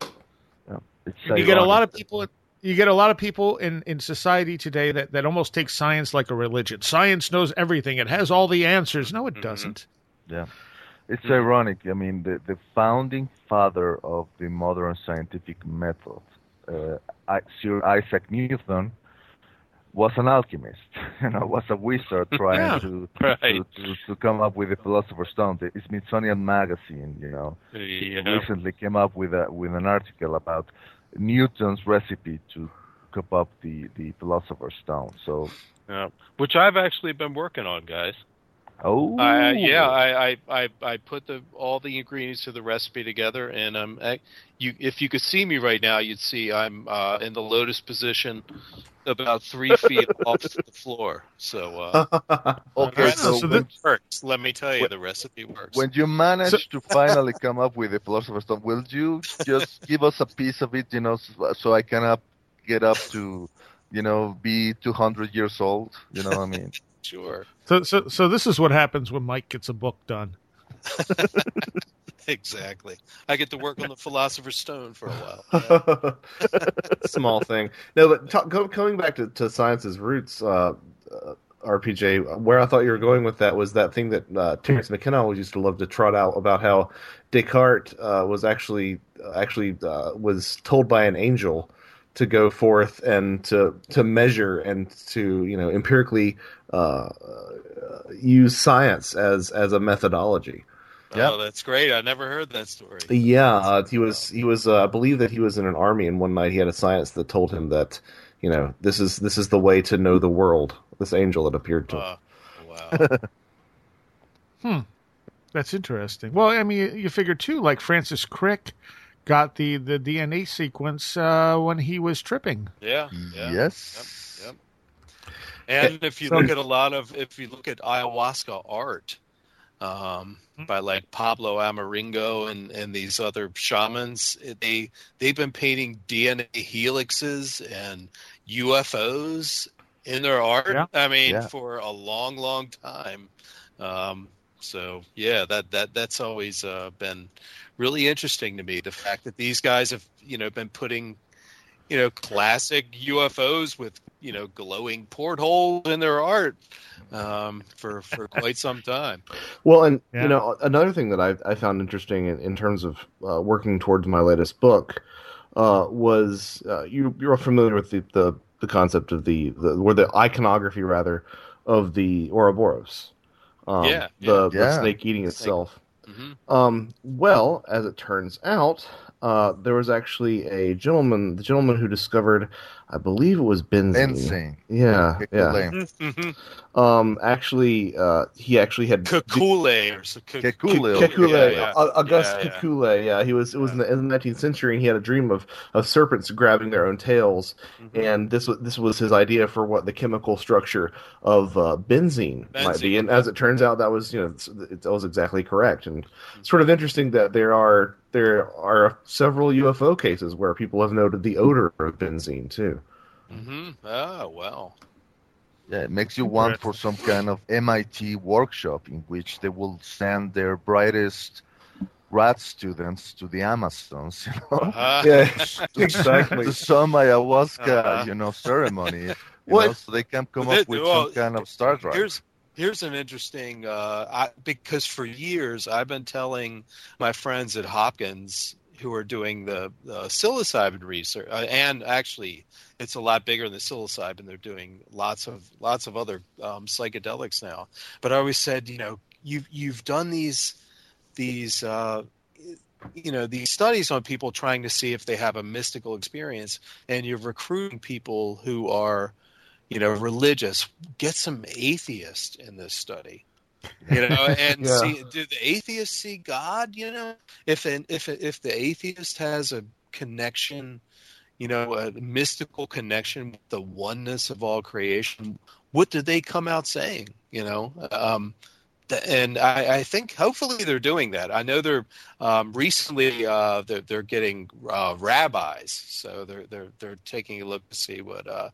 It's You get a lot ironic. of people you get a lot of people in, in society today that, that almost take science like a religion. Science knows everything. It has all the answers. No, it Mhm. doesn't. Yeah. It's Mhm. ironic. I mean, the, the founding father of the modern scientific method, uh, I, Sir Isaac Newton, was an alchemist. You know, was a wizard trying Yeah. to, Right. to, to to come up with the Philosopher's Stone. The Smithsonian Magazine, you know, Yeah. recently came up with a with an article about Newton's recipe to cook up the the Philosopher's Stone. So, Yeah. Which I've actually been working on, guys. oh, I, yeah, I, I, I, I put the all the ingredients of the recipe together, and um, I, you if you could see me right now, you'd see I'm uh, in the lotus position, about three feet off the floor. So, uh, okay. Wow, So, so when, it works. Let me tell you, when- the recipe works. when you manage So- to finally come up with the Philosopher's Stone, will you just give us a piece of it, you know, so, so I can up, get up to, you know, be two hundred years old? You know what I mean? Sure, So, so, so this is what happens when Mike gets a book done. exactly. I get to work on the Philosopher's Stone for a while. Yeah. Small thing. No, but ta- go, coming back to, to science's roots, uh, uh, R P J, where I thought you were going with that was that thing that uh, Terence McKenna always used to love to trot out about how Descartes uh, was actually actually uh, was told by an angel to go forth and to to measure and to you know empirically uh, uh, use science as as a methodology. Yeah. Oh, that's great. I never heard that story. Yeah, uh, he was. He was. Uh, I believe that he was in an army, and one night he had a science that told him that, you know, this is this is the way to know the world. This angel that appeared to him. Uh, wow. That's interesting. Well, I mean, you, you figure too, like Francis Crick got the, the D N A sequence uh, when he was tripping. Yeah. yeah. Yes. Yep. And if you So- look at a lot of, if you look at ayahuasca art, um, by like Pablo Amaringo and, and these other shamans, they they've been painting D N A helixes and U F Os in their art. Yeah. I mean, Yeah. for a long, long time. Um, so yeah, that that that's always uh, been really interesting to me. The fact that these guys have you know been putting you know classic U F Os with you know glowing portholes in their art um, for for quite some time. Well, and Yeah. you know, another thing that I, I found interesting in, in terms of uh, working towards my latest book uh, was uh, you you're familiar with the, the, the concept of the, the or the iconography rather of the Ouroboros, um, Yeah, the, yeah. the Yeah. snake eating itself. hmm Um, well, as it turns out, uh, there was actually a gentleman, the gentleman who discovered, I believe it was benzene. Benzene. Yeah, yeah. Kekule. hmm Um, actually, uh, he actually had Kekule or so, Ke- Kekule. Ke- Kekule, Yeah, yeah. Au- Auguste Yeah, yeah. Kekule. Yeah, he was. It was in, the, in the nineteenth century, and he had a dream of, of serpents grabbing their own tails, Mhm. and this was this was his idea for what the chemical structure of uh, benzene, might be. Benzene, And as it turns out, that was you know it, that was exactly correct. And it's sort of interesting that there are there are several U F O cases where people have noted the odor of benzene too. hmm Oh, well. Yeah, it makes you want for some kind of M I T workshop in which they will send their brightest grad students to the Amazons, you know, Uh, Yeah, exactly. to some ayahuasca, Uh-huh. you know, ceremony, you What- know, so they can come Well, up with well, some kind of Star Trek. Here's here's an interesting uh, I, because for years I've been telling my friends at Hopkins who are doing the, the psilocybin research, uh, and actually it's a lot bigger than psilocybin. They're doing lots of lots of other um, psychedelics now. But I always said, you know, you've you've done these these uh, you know these studies on people trying to see if they have a mystical experience, and you're recruiting people who are you know religious. Get some atheists in this study. You know, and Yeah. see, do the atheists see God? You know, if an, if if the atheist has a connection, you know, a mystical connection with the oneness of all creation, what do they come out saying? You know, um, th- and I, I think hopefully they're doing that. I know they're um, recently uh, they're, they're getting uh, rabbis, so they're they're they're taking a look to see what uh,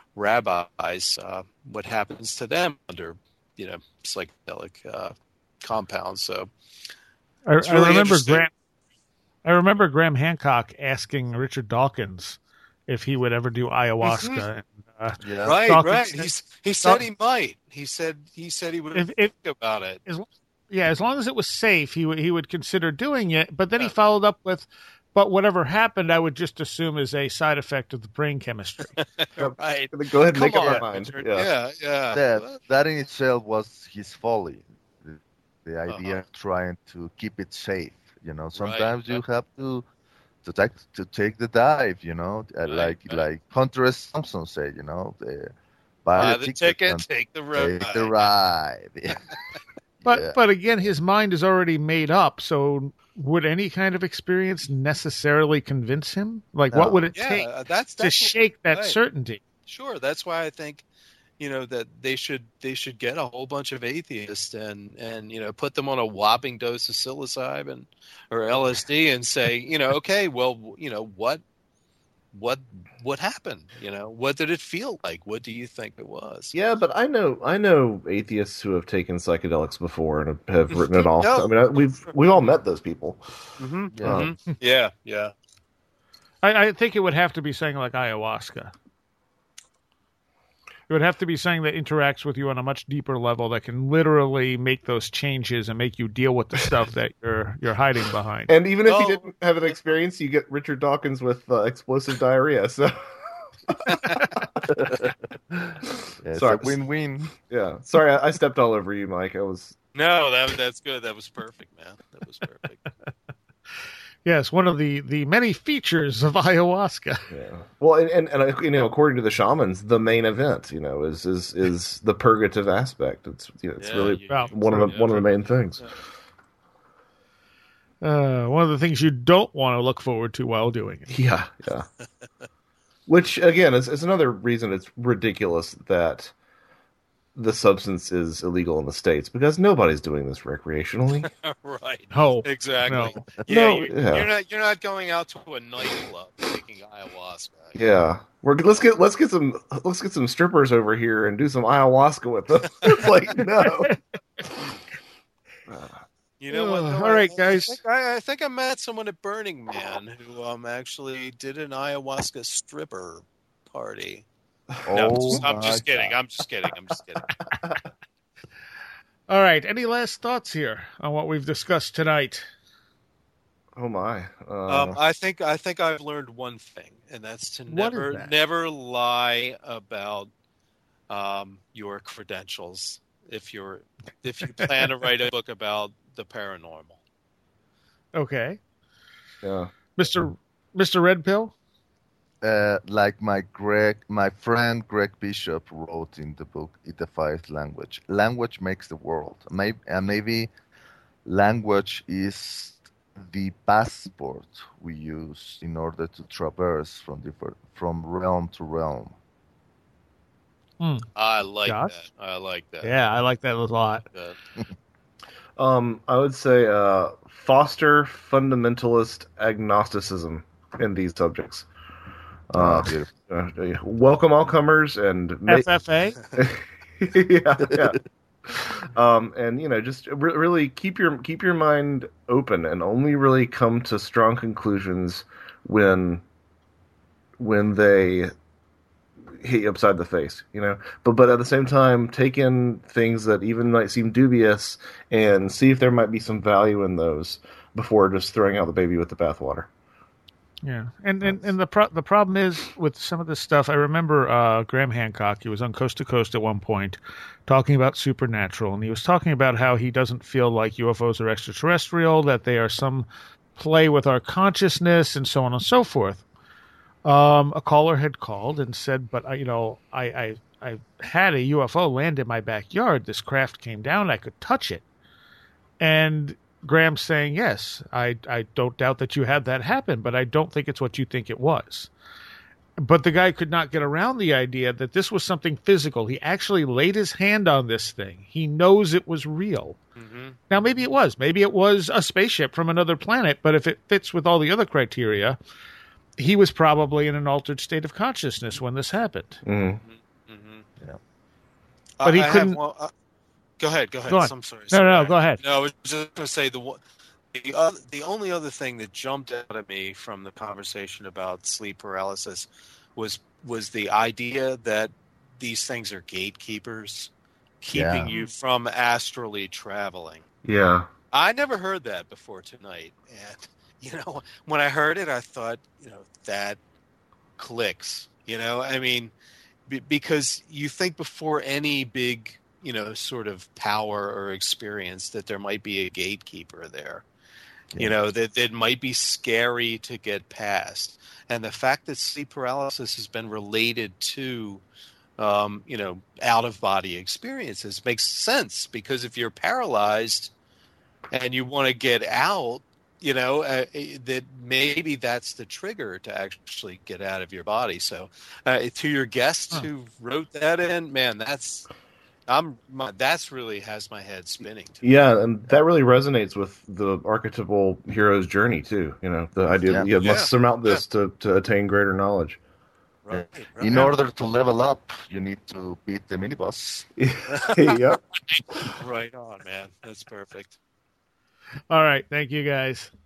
rabbis uh, what happens to them under you know psychedelic uh, compounds. So I, It's I really remember interesting. Graham. I remember Graham Hancock asking Richard Dawkins if he would ever do ayahuasca. Mm-hmm. And, uh, Yeah. right, Dawkins right. said- He's he said he might. He said he said he would if, if, think about it. yeah, as long as it was safe, he would he would consider doing it. But then he Yeah. followed up with, "But whatever happened, I would just assume is a side effect of the brain chemistry." Right. Go ahead and Come make up on, your mind. Richard. Yeah. yeah, yeah. that that in itself was his folly. The, the idea Uh-huh. of trying to keep it safe. You know, Right, sometimes you right. have to to take to take the dive. You know, uh, Right, like right. like Hunter S. Thompson said. You know, the, Buy buy the ticket, and take the road. take the ride. But Yeah. but again, his mind is already made up. So would any kind of experience necessarily convince him? Like, No. what would it Yeah, take uh, that's to that's shake that right. certainty? Sure. That's why I think, you know, that they should they should get a whole bunch of atheists and and you know put them on a whopping dose of psilocybin or L S D and say, you know, okay, well, you know what what what happened? You know, what did it feel like? What do you think it was? Yeah, but I know I know atheists who have taken psychedelics before and have, have written it off. No. I mean, I, we've we've all met those people. Mm-hmm. Yeah. Um, Yeah, yeah. I, I think it would have to be something like ayahuasca. It would have to be something that interacts with you on a much deeper level that can literally make those changes and make you deal with the stuff that you're you're hiding behind. And even if Oh. you didn't have an experience, you get Richard Dawkins with uh, explosive diarrhea. So Yeah, it's Sorry. a win-win. yeah, sorry, I, I stepped all over you, Mike. I was No, that that's good. That was perfect, man. That was perfect. Yes, one of the, the many features of ayahuasca. yeah. Well, and, and and uh, you know, according to the shamans, the main event, you know, is is is the purgative aspect. It's you know, it's Yeah, really you- Well, one of the yeah. one of the main things. Uh, one of the things you don't want to look forward to while doing it. Yeah, yeah. Which again is, is another reason it's ridiculous that the substance is illegal in the States because nobody's doing this recreationally. Right. No. Exactly. No. Yeah, No, you, yeah. you're not you're not going out to a nightclub taking ayahuasca. Yeah, we're let's get let's get some let's get some strippers over here and do some ayahuasca with them. It's like no. You know what? Ugh, though? all right, I, guys. I think I, I think I met someone at Burning Man who um actually did an ayahuasca stripper party. Oh, No, I'm just, I'm my just kidding. God. I'm just kidding. I'm just kidding. All right. Any last thoughts here on what we've discussed tonight? Oh my. Uh, Um, I think I think I've learned one thing, and that's to What is never that? never lie about um, your credentials if you're if you plan to write a book about the paranormal. Okay. yeah. Mister Mister Red Pill? Uh, like my Greg, my friend Greg Bishop wrote in the book, "It Defies Language." Language makes the world. Maybe, and maybe language is the passport we use in order to traverse from different, from realm to realm. I like Josh? that. I like that. Yeah, I like that a lot. Uh, Um, I would say uh, foster fundamentalist agnosticism in these subjects. Ah, Uh, beautiful. uh, welcome all comers and make, F F A? yeah, yeah. Um, and you know, just re- really keep your keep your mind open and only really come to strong conclusions when when they hit you upside the face, you know. But but at the same time, take in things that even might seem dubious and see if there might be some value in those before just throwing out the baby with the bathwater. Yeah, and and, and the pro- the problem is with some of this stuff. I remember uh, Graham Hancock. He was on Coast to Coast at one point, talking about supernatural, and he was talking about how he doesn't feel like U F Os are extraterrestrial, that they are some play with our consciousness, and so on and so forth. Um, a caller had called and said, "But I, you know, I, I I had a U F O land in my backyard. This craft came down. I could touch it," and Graham's saying, yes, I, I don't doubt that you had that happen, but I don't think it's what you think it was. But the guy could not get around the idea that this was something physical. He actually laid his hand on this thing. He knows it was real. mm-hmm. Now, maybe it was. Maybe it was a spaceship from another planet, but if it fits with all the other criteria, he was probably in an altered state of consciousness when this happened. Mm-hmm. Mm-hmm. Yeah. But he I have couldn't- one- uh, go ahead. Go ahead. Go on. I'm sorry. No, no, no, sorry. go ahead. No, I was just going to say the one. The, other, the only other thing that jumped out at me from the conversation about sleep paralysis was was the idea that these things are gatekeepers, keeping Yeah. you from astrally traveling. Yeah. I never heard that before tonight, and you know, when I heard it, I thought, you know, that clicks. You know, I mean, b- because you think before any big, you know, sort of power or experience that there might be a gatekeeper there. You know, that it might be scary to get past. And the fact that sleep paralysis has been related to, um, you know, out-of-body experiences makes sense, because if you're paralyzed and you want to get out, you know, uh, that maybe that's the trigger to actually get out of your body. So uh, to your guest Huh. who wrote that in, man, that's... I'm my, that's really has my head spinning. To Yeah, and that really resonates with the archetypal hero's journey too. You know, the idea that Yeah. you Yeah. must surmount this to, to attain greater knowledge. right, right. In order to level up, you need to beat the minibus. Yep. Right on, man. That's perfect. All right. Thank you, guys.